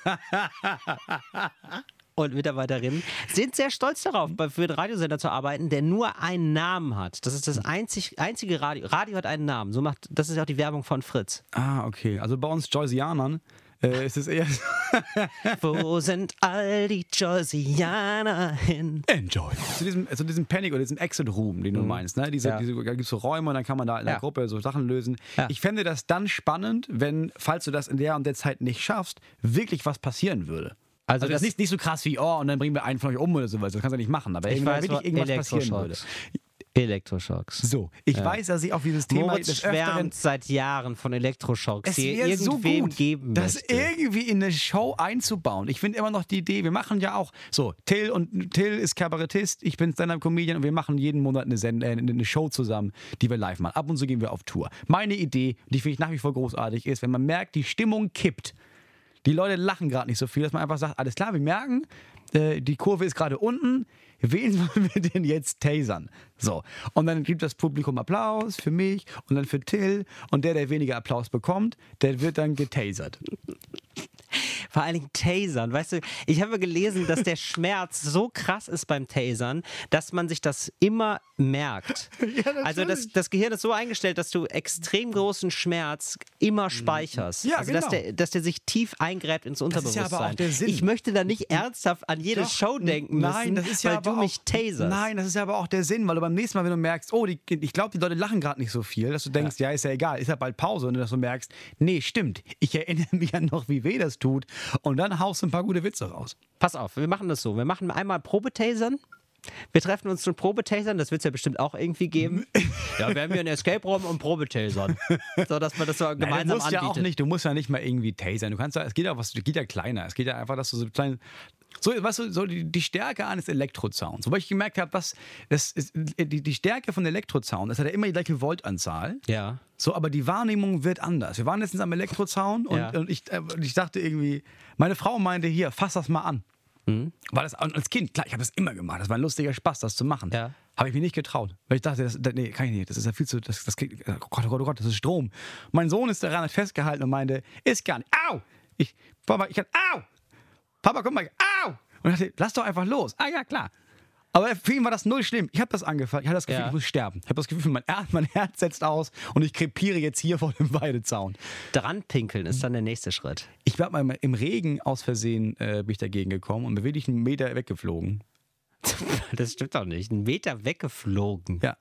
und Mitarbeiterinnen, sind sehr stolz darauf, für den Radiosender zu arbeiten, der nur einen Namen hat. Das ist das einzige Radio. Radio hat einen Namen. Das ist auch die Werbung von Fritz. Ah, okay. Also bei uns Joysianern ist es eher Wo sind all die Joysianer hin? Enjoy. Zu diesem Panic oder diesem Exit Room, den du meinst. Ne? Da gibt es so Räume und dann kann man da in der Gruppe so Sachen lösen. Ja. Ich fände das dann spannend, wenn, falls du das in der und der Zeit nicht schaffst, wirklich was passieren würde. Also das ist nicht so krass wie, und dann bringen wir einen von euch um oder sowas. Das kannst du nicht machen. Aber wenn wirklich irgendwas passieren würde. Elektroschocks. So, ich weiß, dass ich auf dieses Thema Moritz des Öfteren schwärmt seit Jahren von Elektroschocks, die er so irgendwem gut, geben das möchte. irgendwie in eine Show einzubauen. Ich finde immer noch die Idee, wir machen ja auch so, Till ist Kabarettist, ich bin Stand-Up-Comedian und wir machen jeden Monat eine Show zusammen, die wir live machen. Ab und zu gehen wir auf Tour. Meine Idee, die finde ich nach wie vor großartig, ist, wenn man merkt, die Stimmung kippt, die Leute lachen gerade nicht so viel, dass man einfach sagt, alles klar, wir merken, die Kurve ist gerade unten, wen wollen wir denn jetzt tasern? So, und dann gibt das Publikum Applaus für mich und dann für Till und der weniger Applaus bekommt, der wird dann getasert. Vor allen Dingen Tasern. Weißt du, ich habe gelesen, dass der Schmerz so krass ist beim Tasern, dass man sich das immer merkt. Ja, also das Gehirn ist so eingestellt, dass du extrem großen Schmerz immer speicherst. Ja, also genau. dass der sich tief eingräbt ins Unterbewusstsein. Das ist ja aber auch der Sinn. Ich möchte da nicht ernsthaft an jede Show denken müssen, nein, das ist ja weil aber du mich taserst. Nein, das ist ja aber auch der Sinn, weil du beim nächsten Mal, wenn du merkst, ich glaube, die Leute lachen gerade nicht so viel, dass du denkst, ja, ist ja egal, ist ja bald Pause und dass du merkst, nee, stimmt, ich erinnere mich ja noch, wie weh das tut und dann haust du ein paar gute Witze raus. Pass auf, wir machen das so. Wir machen einmal Probetasern. Wir treffen uns zum Probetasern, das wird es ja bestimmt auch irgendwie geben. Ja, wir haben hier einen Escape Room und Probetasern. So, dass man das so gemeinsam anbietet. Du musst ja nicht mal irgendwie tasern. Du kannst ja, es geht ja kleiner. Es geht ja einfach, dass du so klein. So, weißt du, so die Stärke eines Elektrozauns. Wobei ich gemerkt habe, die Stärke von Elektrozaun, das hat ja immer die gleiche Voltanzahl. Ja. So, aber die Wahrnehmung wird anders. Wir waren letztens am Elektrozaun und ich dachte irgendwie, meine Frau meinte, hier, fass das mal an. War das als Kind, klar, ich habe das immer gemacht. Das war ein lustiger Spaß, das zu machen. Ja. Habe ich mir nicht getraut. Weil ich dachte, nee, kann ich nicht. Das ist ja viel zu. Oh Gott, das ist Strom. Mein Sohn ist daran festgehalten und meinte, ist gar nicht. Au! Papa, au! Papa, guck mal, au! Und ich dachte, lass doch einfach los. Ah ja, klar. Aber für ihn war das null schlimm. Ich habe das angefangen. Ich hatte das Gefühl, ich muss sterben. Ich habe das Gefühl, mein Herz setzt aus und ich krepiere jetzt hier vor dem Weidezaun. Dran pinkeln ist dann der nächste Schritt. Ich war mal im Regen aus Versehen bin ich dagegen gekommen und bin wirklich 1 Meter weggeflogen. Das stimmt doch nicht. 1 Meter weggeflogen. Ja.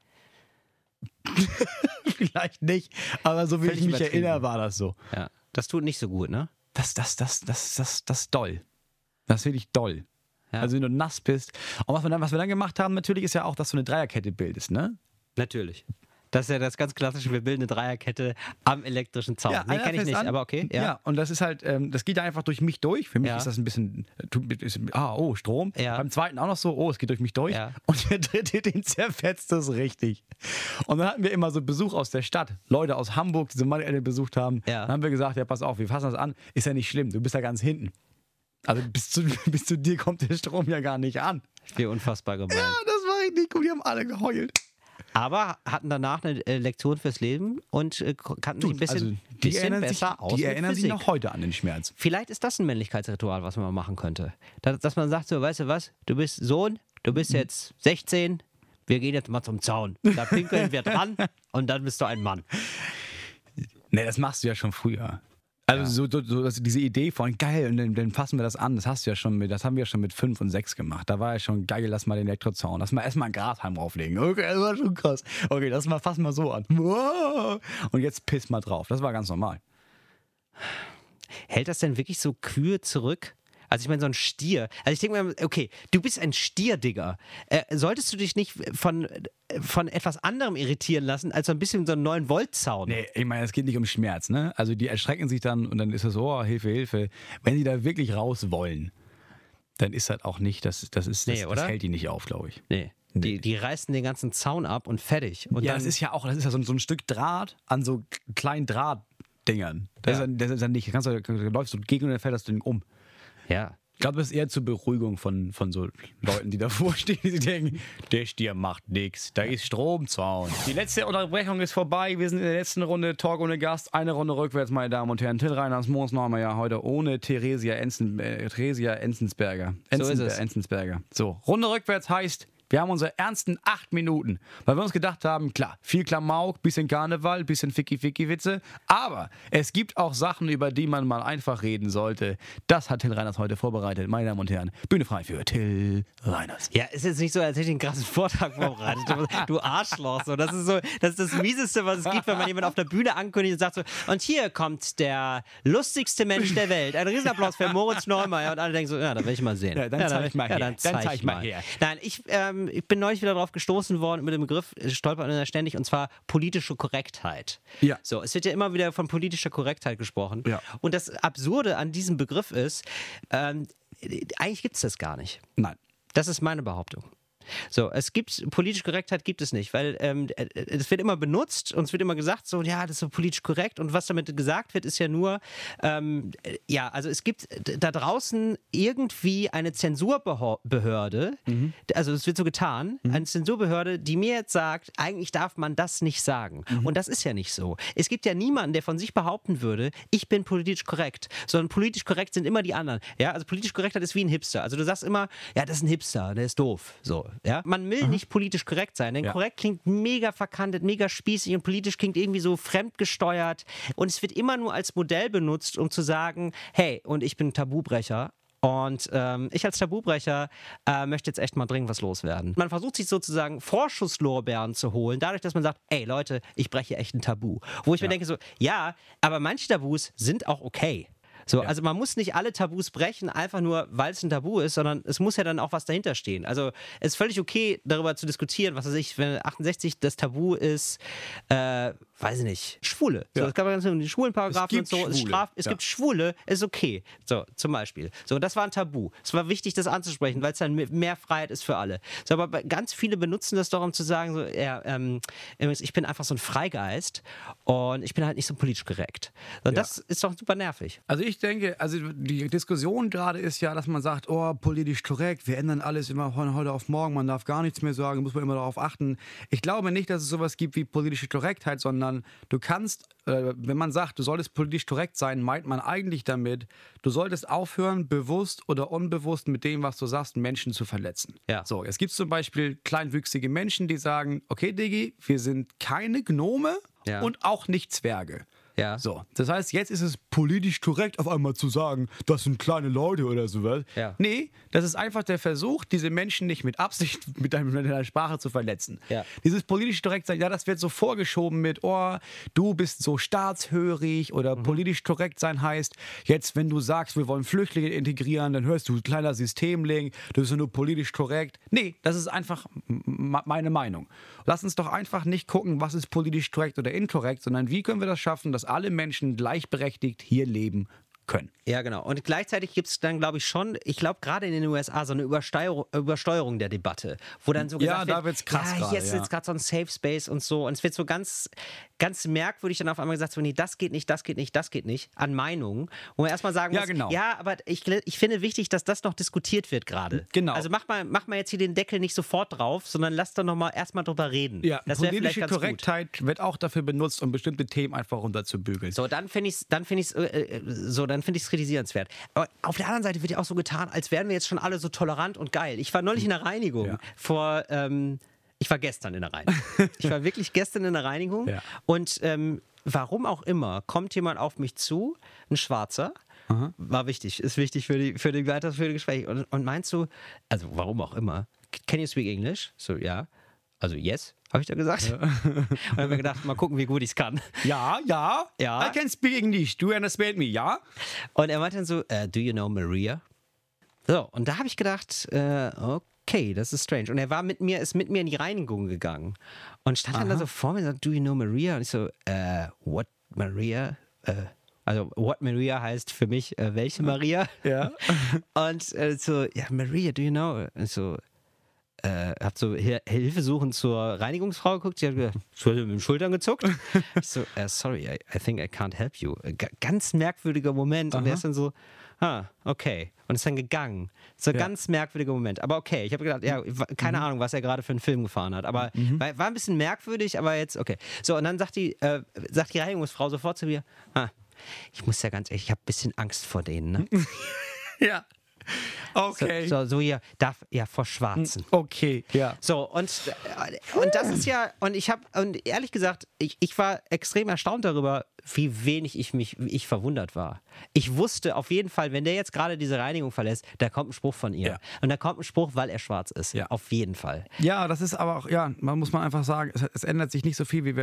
Vielleicht nicht, aber so wie Völlig ich mich übertrieben. erinnere, war das so. Ja. Das tut nicht so gut, ne? Das ist doll. Das ist wirklich doll. Ja. Also wenn du nass bist. Und was wir dann gemacht haben, natürlich ist ja auch, dass du eine Dreierkette bildest, ne? Natürlich. Das ist ja das ganz klassische, wir bilden eine Dreierkette am elektrischen Zaun. Ja, Nee, kenne ich nicht, an. aber okay. Ja, und das ist halt, das geht ja einfach durch mich durch. Für mich Ja. ist das ein bisschen, Strom. Ja. Beim zweiten auch noch so, es geht durch mich durch. Ja. Und der dritte, den zerfetzt das richtig. Und dann hatten wir immer so Besuch aus der Stadt. Leute aus Hamburg, die so meine Eltern besucht haben. Ja. Dann haben wir gesagt, ja, pass auf, wir fassen das an. Ist ja nicht schlimm, du bist ja ganz hinten. Also bis zu dir kommt der Strom ja gar nicht an. Wie unfassbar gemein. Ja, das war richtig gut, die haben alle geheult. Aber hatten danach eine Lektion fürs Leben und kannten sich ein bisschen, besser aus. Die mit erinnern sich Physik. noch heute an den Schmerz. Vielleicht ist das ein Männlichkeitsritual, was man mal machen könnte. Dass man sagt so, weißt du was, du bist Sohn, du bist jetzt 16, wir gehen jetzt mal zum Zaun. Da pinkeln wir dran und dann bist du ein Mann. Nee, das machst du ja schon früher. Also diese Idee von geil und dann fassen wir das an, das haben wir ja schon mit 5 und 6 gemacht. Da war ja schon geil, lass mal den Elektrozaun, lass mal erstmal einen Grashalm drauflegen. Okay, das war schon krass. Okay, fassen wir so an. Und jetzt piss mal drauf. Das war ganz normal. Hält das denn wirklich so Kühe zurück? Also ich meine, so ein Stier. Also ich denke mir, okay, du bist ein Stierdigger. Solltest du dich nicht von etwas anderem irritieren lassen, als so ein bisschen so einen 9-Volt-Zaun? Nee, ich meine, es geht nicht um Schmerz, ne? Also die erschrecken sich dann und dann ist es so, oh, Hilfe, Hilfe. Wenn die da wirklich raus wollen, dann ist das auch nicht, das hält die nicht auf, glaube ich. Nee. Die reißen den ganzen Zaun ab und fertig. Und ja, dann, das ist ja so ein Stück Draht an so kleinen Drahtdingern. Das ist dann nicht, du läufst so gegen und dann fällt das Ding um. ja. Ich glaube, das ist eher zur Beruhigung von so Leuten, die davor stehen, die sich denken, der Stier macht nichts, da ist Stromzaun. Die letzte Unterbrechung ist vorbei, wir sind in der letzten Runde Talk ohne Gast, eine Runde rückwärts, meine Damen und Herren. Till Reiners, Moritz Neumeier heute ohne Theresia Enzensberger. So ist es. Enzensberger. So, Runde rückwärts heißt, wir haben unsere ernsten 8 Minuten, weil wir uns gedacht haben, klar, viel Klamauk, bisschen Karneval, bisschen Ficky-Ficky-Witze, aber es gibt auch Sachen, über die man mal einfach reden sollte. Das hat Till Reiners heute vorbereitet, meine Damen und Herren. Bühne frei für Till Reiners. Ja, ist jetzt nicht so, als hätte ich einen krassen Vortrag vorbereitet. Du Arschloch. So. Das ist das Mieseste, was es gibt, wenn man jemanden auf der Bühne ankündigt und sagt so, und hier kommt der lustigste Mensch der Welt. Ein Riesenapplaus für Moritz Neumeier. Und alle denken so, ja, da will ich mal sehen. Ja, dann zeig ich mal her. Dann zeig ich mal her. Nein, ich bin neulich wieder drauf gestoßen worden mit dem Begriff, stolpert man ständig, und zwar politische Korrektheit. Ja. So, es wird ja immer wieder von politischer Korrektheit gesprochen. Ja. Und das Absurde an diesem Begriff ist, eigentlich gibt es das gar nicht. Nein. Das ist meine Behauptung. So, politische Korrektheit gibt es nicht, weil es wird immer benutzt und es wird immer gesagt, so, ja, das ist so politisch korrekt, und was damit gesagt wird, ist ja nur, also es gibt da draußen irgendwie eine Zensurbehörde, also es wird so getan, eine Zensurbehörde, die mir jetzt sagt, eigentlich darf man das nicht sagen. Und das ist ja nicht so. Es gibt ja niemanden, der von sich behaupten würde, ich bin politisch korrekt, sondern politisch korrekt sind immer die anderen. Ja, also politisch Korrektheit ist wie ein Hipster. Also du sagst immer, ja, das ist ein Hipster, der ist doof. So. Ja? Man will nicht politisch korrekt sein, denn korrekt klingt mega verkantet, mega spießig, und politisch klingt irgendwie so fremdgesteuert, und es wird immer nur als Modell benutzt, um zu sagen, hey, und ich bin Tabubrecher. Und ich als Tabubrecher möchte jetzt echt mal dringend was loswerden. Man versucht sich sozusagen Vorschusslorbeeren zu holen, dadurch, dass man sagt, ey Leute, ich breche echt ein Tabu. Wo ich mir denke so, ja, aber manche Tabus sind auch okay. So, also man muss nicht alle Tabus brechen, einfach nur, weil es ein Tabu ist, sondern es muss ja dann auch was dahinter stehen. Also es ist völlig okay, darüber zu diskutieren, was weiß ich, wenn 68 das Tabu ist, weiß ich nicht, Schwule. So, es gab ganz die Schwulenparagraphen und so, es gibt Schwule, ist okay. So, zum Beispiel. So, das war ein Tabu. Es war wichtig, das anzusprechen, weil es dann mehr Freiheit ist für alle. So, aber ganz viele benutzen das doch, um zu sagen, so, ich bin einfach so ein Freigeist und ich bin halt nicht so politisch korrekt. So, das ist doch super nervig. Also ich denke, also die Diskussion gerade ist ja, dass man sagt, oh, politisch korrekt, wir ändern alles immer von heute auf morgen, man darf gar nichts mehr sagen, muss man immer darauf achten. Ich glaube nicht, dass es sowas gibt wie politische Korrektheit, sondern du kannst, wenn man sagt, du solltest politisch korrekt sein, meint man eigentlich damit, du solltest aufhören, bewusst oder unbewusst mit dem, was du sagst, Menschen zu verletzen. Ja. So, es gibt zum Beispiel kleinwüchsige Menschen, die sagen, okay, Diggi, wir sind keine Gnome und auch nicht Zwerge. Ja. So, das heißt, jetzt ist es politisch korrekt, auf einmal zu sagen, das sind kleine Leute oder sowas. Ja. Nee, das ist einfach der Versuch, diese Menschen nicht mit Absicht mit deiner Sprache zu verletzen. Ja. Dieses politisch korrekt sein, ja, das wird so vorgeschoben mit, oh, du bist so staatshörig oder politisch korrekt sein heißt, jetzt, wenn du sagst, wir wollen Flüchtlinge integrieren, dann hörst du, kleiner Systemling, du bist nur politisch korrekt. Nee, das ist einfach meine Meinung. Lass uns doch einfach nicht gucken, was ist politisch korrekt oder inkorrekt, sondern wie können wir das schaffen, dass alle Menschen gleichberechtigt hier leben können. Ja, genau. Und gleichzeitig gibt es dann, glaube ich, schon, ich glaube, gerade in den USA so eine Übersteuerung der Debatte, wo dann so gesagt da wird's krass hier ist jetzt gerade so ein Safe Space und so. Und es wird so ganz, ganz merkwürdig dann auf einmal gesagt, so, nee, das geht nicht, das geht nicht, das geht nicht, an Meinungen. Wo man erstmal sagen muss, ja, aber ich finde wichtig, dass das noch diskutiert wird gerade. Genau. Also mach mal jetzt hier den Deckel nicht sofort drauf, sondern lass doch noch mal erstmal drüber reden. Ja, das politische Korrektheit wird auch dafür benutzt, um bestimmte Themen einfach runterzubügeln. So, dann finde ich es kritisierenswert. Aber auf der anderen Seite wird ja auch so getan, als wären wir jetzt schon alle so tolerant und geil. Ich war neulich in der Reinigung ich war gestern in der Reinigung. Ich war wirklich gestern in der Reinigung und warum auch immer kommt jemand auf mich zu, ein Schwarzer, war wichtig, ist wichtig für die weiterführende Gespräche und meinst du, also warum auch immer, can you speak English? So, ja. Also yes, habe ich da gesagt. Ja. Und dann habe ich mir gedacht, mal gucken, wie gut ich es kann. Ja. I can speak English. Do you understand me? Ja. Und er meinte dann so, do you know Maria? So, und da habe ich gedacht, okay, das ist strange. Und er ist mit mir in die Reinigung gegangen. Und stand dann da so vor mir und sagt, do you know Maria? Und ich so, what Maria? Also, what Maria heißt für mich, welche Maria? Ja. Und so, ja, Maria, do you know? Und so, hab so Hilfe suchen zur Reinigungsfrau geguckt, sie hat mit den Schultern gezuckt. Ich so, sorry, I think I can't help you. Ganz merkwürdiger Moment. Und er ist dann so, okay. Und ist dann gegangen. So ganz merkwürdiger Moment. Aber okay, ich habe gedacht, ja, keine Ahnung, was er gerade für einen Film gefahren hat. Aber war ein bisschen merkwürdig, aber jetzt, okay. So, und dann sagt die Reinigungsfrau sofort zu mir, ich muss ja ganz ehrlich, ich habe ein bisschen Angst vor denen, ne? Ja. Okay. So hier, vor Schwarzen. Okay, ja. So, und das ist ja, und ehrlich gesagt, ich war extrem erstaunt darüber, wie wenig ich verwundert war. Ich wusste auf jeden Fall, wenn der jetzt gerade diese Reinigung verlässt, da kommt ein Spruch von ihr. Ja. Und da kommt ein Spruch, weil er schwarz ist. Ja. Auf jeden Fall. Ja, das ist aber auch, muss man einfach sagen, es ändert sich nicht so viel, wie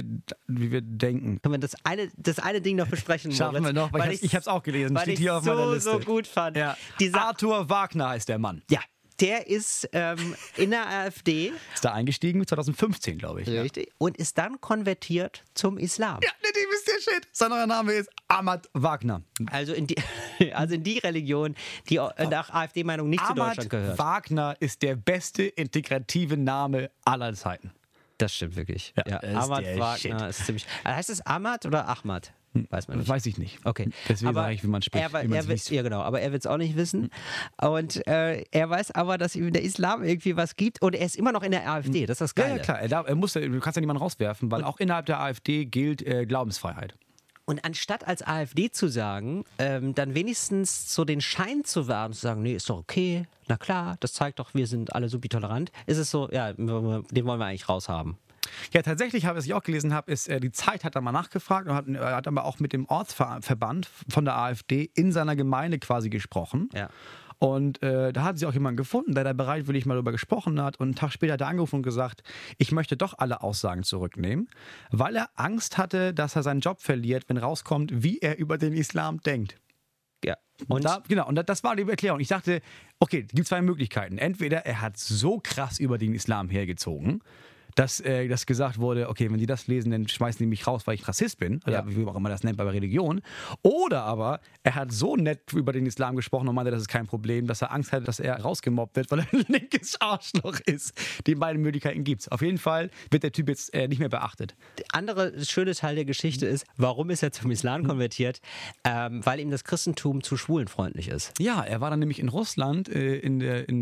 wir denken. Können wir das eine Ding noch besprechen? Schaffen wir noch, weil ich habe es auch gelesen. Weil steht ich hier auf meiner Liste. so gut fand. Ja. Arthur Wagner heißt der Mann. Ja. Der ist in der AfD. Ist da eingestiegen 2015, glaube ich. Richtig. Ja. Und ist dann konvertiert zum Islam. Ja, dem ist der Shit. Sein neuer Name ist Ahmad Wagner. Also in die Religion, die nach AfD-Meinung nicht zu Deutschland gehört. Ahmad Wagner ist der beste integrative Name aller Zeiten. Das stimmt wirklich. Ja, Ahmad Wagner ist ziemlich. Heißt es Ahmad oder Ahmad? Weiß man nicht. Weiß ich nicht. Okay. Deswegen sage ich, wie man spricht. Ja, genau. Aber er wird es auch nicht wissen. Und er weiß aber, dass ihm der Islam irgendwie was gibt. Und er ist immer noch in der AfD. Das ist das Geile. Ja, klar. Du kannst ja niemanden rauswerfen, weil auch innerhalb der AfD gilt Glaubensfreiheit. Und anstatt als AfD zu sagen, dann wenigstens so den Schein zu wahren, zu sagen, nee, ist doch okay, na klar, das zeigt doch, wir sind alle super tolerant, ist es so, ja, den wollen wir eigentlich raushaben. Ja, tatsächlich was ich auch gelesen habe, ist, die Zeit hat da mal nachgefragt und hat aber auch mit dem Ortsverband von der AfD in seiner Gemeinde quasi gesprochen. Ja. Und da hat sie auch jemanden gefunden, der da bereitwillig mal darüber gesprochen hat. Und einen Tag später hat er angerufen und gesagt, ich möchte doch alle Aussagen zurücknehmen, weil er Angst hatte, dass er seinen Job verliert, wenn rauskommt, wie er über den Islam denkt. Ja. Und das war die Erklärung. Ich dachte, okay, es gibt zwei Möglichkeiten. Entweder er hat so krass über den Islam hergezogen, dass gesagt wurde, okay, wenn die das lesen, dann schmeißen die mich raus, weil ich Rassist bin, oder wie auch immer das nennt bei Religion. Oder aber er hat so nett über den Islam gesprochen und meinte, das ist kein Problem, dass er Angst hatte, dass er rausgemobbt wird, weil er ein linkes Arschloch ist. Die beiden Möglichkeiten gibt's. Auf jeden Fall wird der Typ jetzt nicht mehr beachtet. Der andere schöne Teil der Geschichte ist, warum ist er zum Islam konvertiert? Weil ihm das Christentum zu schwulenfreundlich ist. Ja, er war dann nämlich in Russland in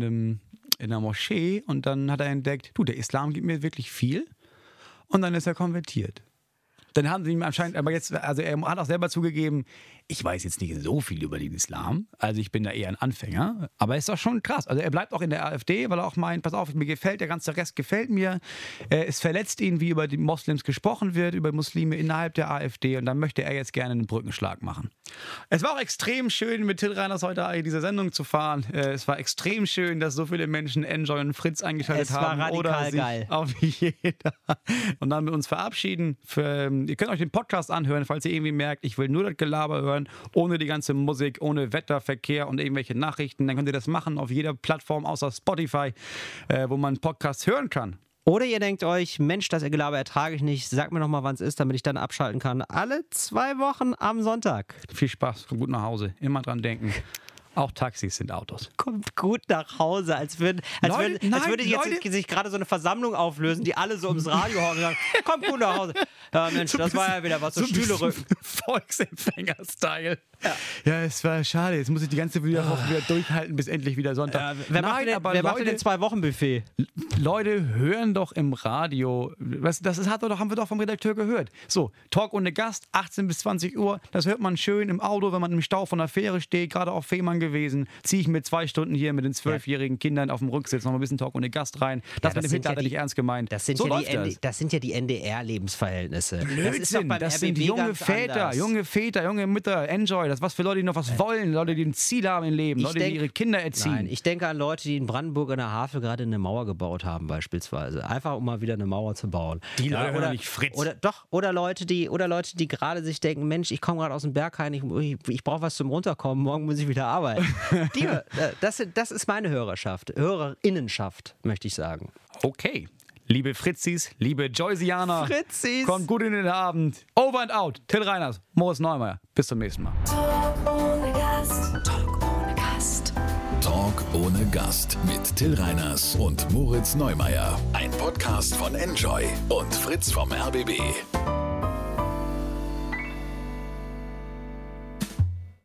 der Moschee und dann hat er entdeckt, der Islam gibt mir wirklich viel und dann ist er konvertiert. Dann haben sie ihm anscheinend, aber jetzt, also er hat auch selber zugegeben, ich weiß jetzt nicht so viel über den Islam, also ich bin da eher ein Anfänger, aber ist doch schon krass. Also er bleibt auch in der AfD, weil er auch meint, pass auf, mir gefällt, der ganze Rest gefällt mir. Es verletzt ihn, wie über die Moslems gesprochen wird, über Muslime innerhalb der AfD und dann möchte er jetzt gerne einen Brückenschlag machen. Es war auch extrem schön, mit Till Reiners heute diese Sendung zu fahren. Es war extrem schön, dass so viele Menschen Enjoy und Fritz eingeschaltet haben. Es war radikal geil. Auf jeder. Und dann mit uns verabschieden. Ihr könnt euch den Podcast anhören, falls ihr irgendwie merkt, ich will nur das Gelaber hören, ohne die ganze Musik, ohne Wetter, Verkehr und irgendwelche Nachrichten. Dann könnt ihr das machen auf jeder Plattform außer Spotify, wo man Podcasts hören kann. Oder ihr denkt euch, Mensch, das Gelaber ertrage ich nicht. Sagt mir noch mal, wann es ist, damit ich dann abschalten kann. Alle 2 Wochen am Sonntag. Viel Spaß, kommt gut nach Hause. Immer dran denken. Auch Taxis sind Autos. Kommt gut nach Hause, als würde jetzt sich gerade so eine Versammlung auflösen, die alle so ums Radio hocken und sagen, kommt gut nach Hause. Ja, Mensch, das war ja wieder was, so Stühle rücken. Volksempfänger-Style. Ja, es war schade. Jetzt muss ich die ganze Woche wieder durchhalten, bis endlich wieder Sonntag. Wer macht denn den 2-Wochen-Buffet? Leute hören doch im Radio, haben wir doch vom Redakteur gehört. So, Talk ohne Gast, 18 bis 20 Uhr, das hört man schön im Auto, wenn man im Stau von der Fähre steht, gerade auf Fehmarn gewesen, ziehe ich mir 2 Stunden hier mit den 12-jährigen Kindern auf dem Rücksitz noch ein bisschen Talk ohne Gast rein. Das mit dem Hitler hat er nicht ernst gemeint. Das sind ja die NDR-Lebensverhältnisse. Blödsinn, das ist doch beim das RBB sind junge Väter, junge Mütter, Enjoy, das ist was für Leute, die noch was wollen, Leute, die ein Ziel haben im Leben, Leute, die ihre Kinder erziehen. Nein, ich denke an Leute, die in Brandenburg an der Havel gerade eine Mauer gebaut haben beispielsweise. Einfach um mal wieder eine Mauer zu bauen. Die Leute oder nicht Fritz. Oder Leute, die gerade sich denken, Mensch, ich komme gerade aus dem Berghain, ich brauche was zum Runterkommen, morgen muss ich wieder arbeiten. Das ist meine Hörerschaft, Hörerinnenschaft, möchte ich sagen. Okay. Liebe Fritzis, liebe Joysianer, kommt gut in den Abend. Over and out. Till Reiners, Moritz Neumeier. Bis zum nächsten Mal. Talk ohne Gast. Talk ohne Gast. Talk ohne Gast mit Till Reiners und Moritz Neumeier. Ein Podcast von Enjoy und Fritz vom RBB.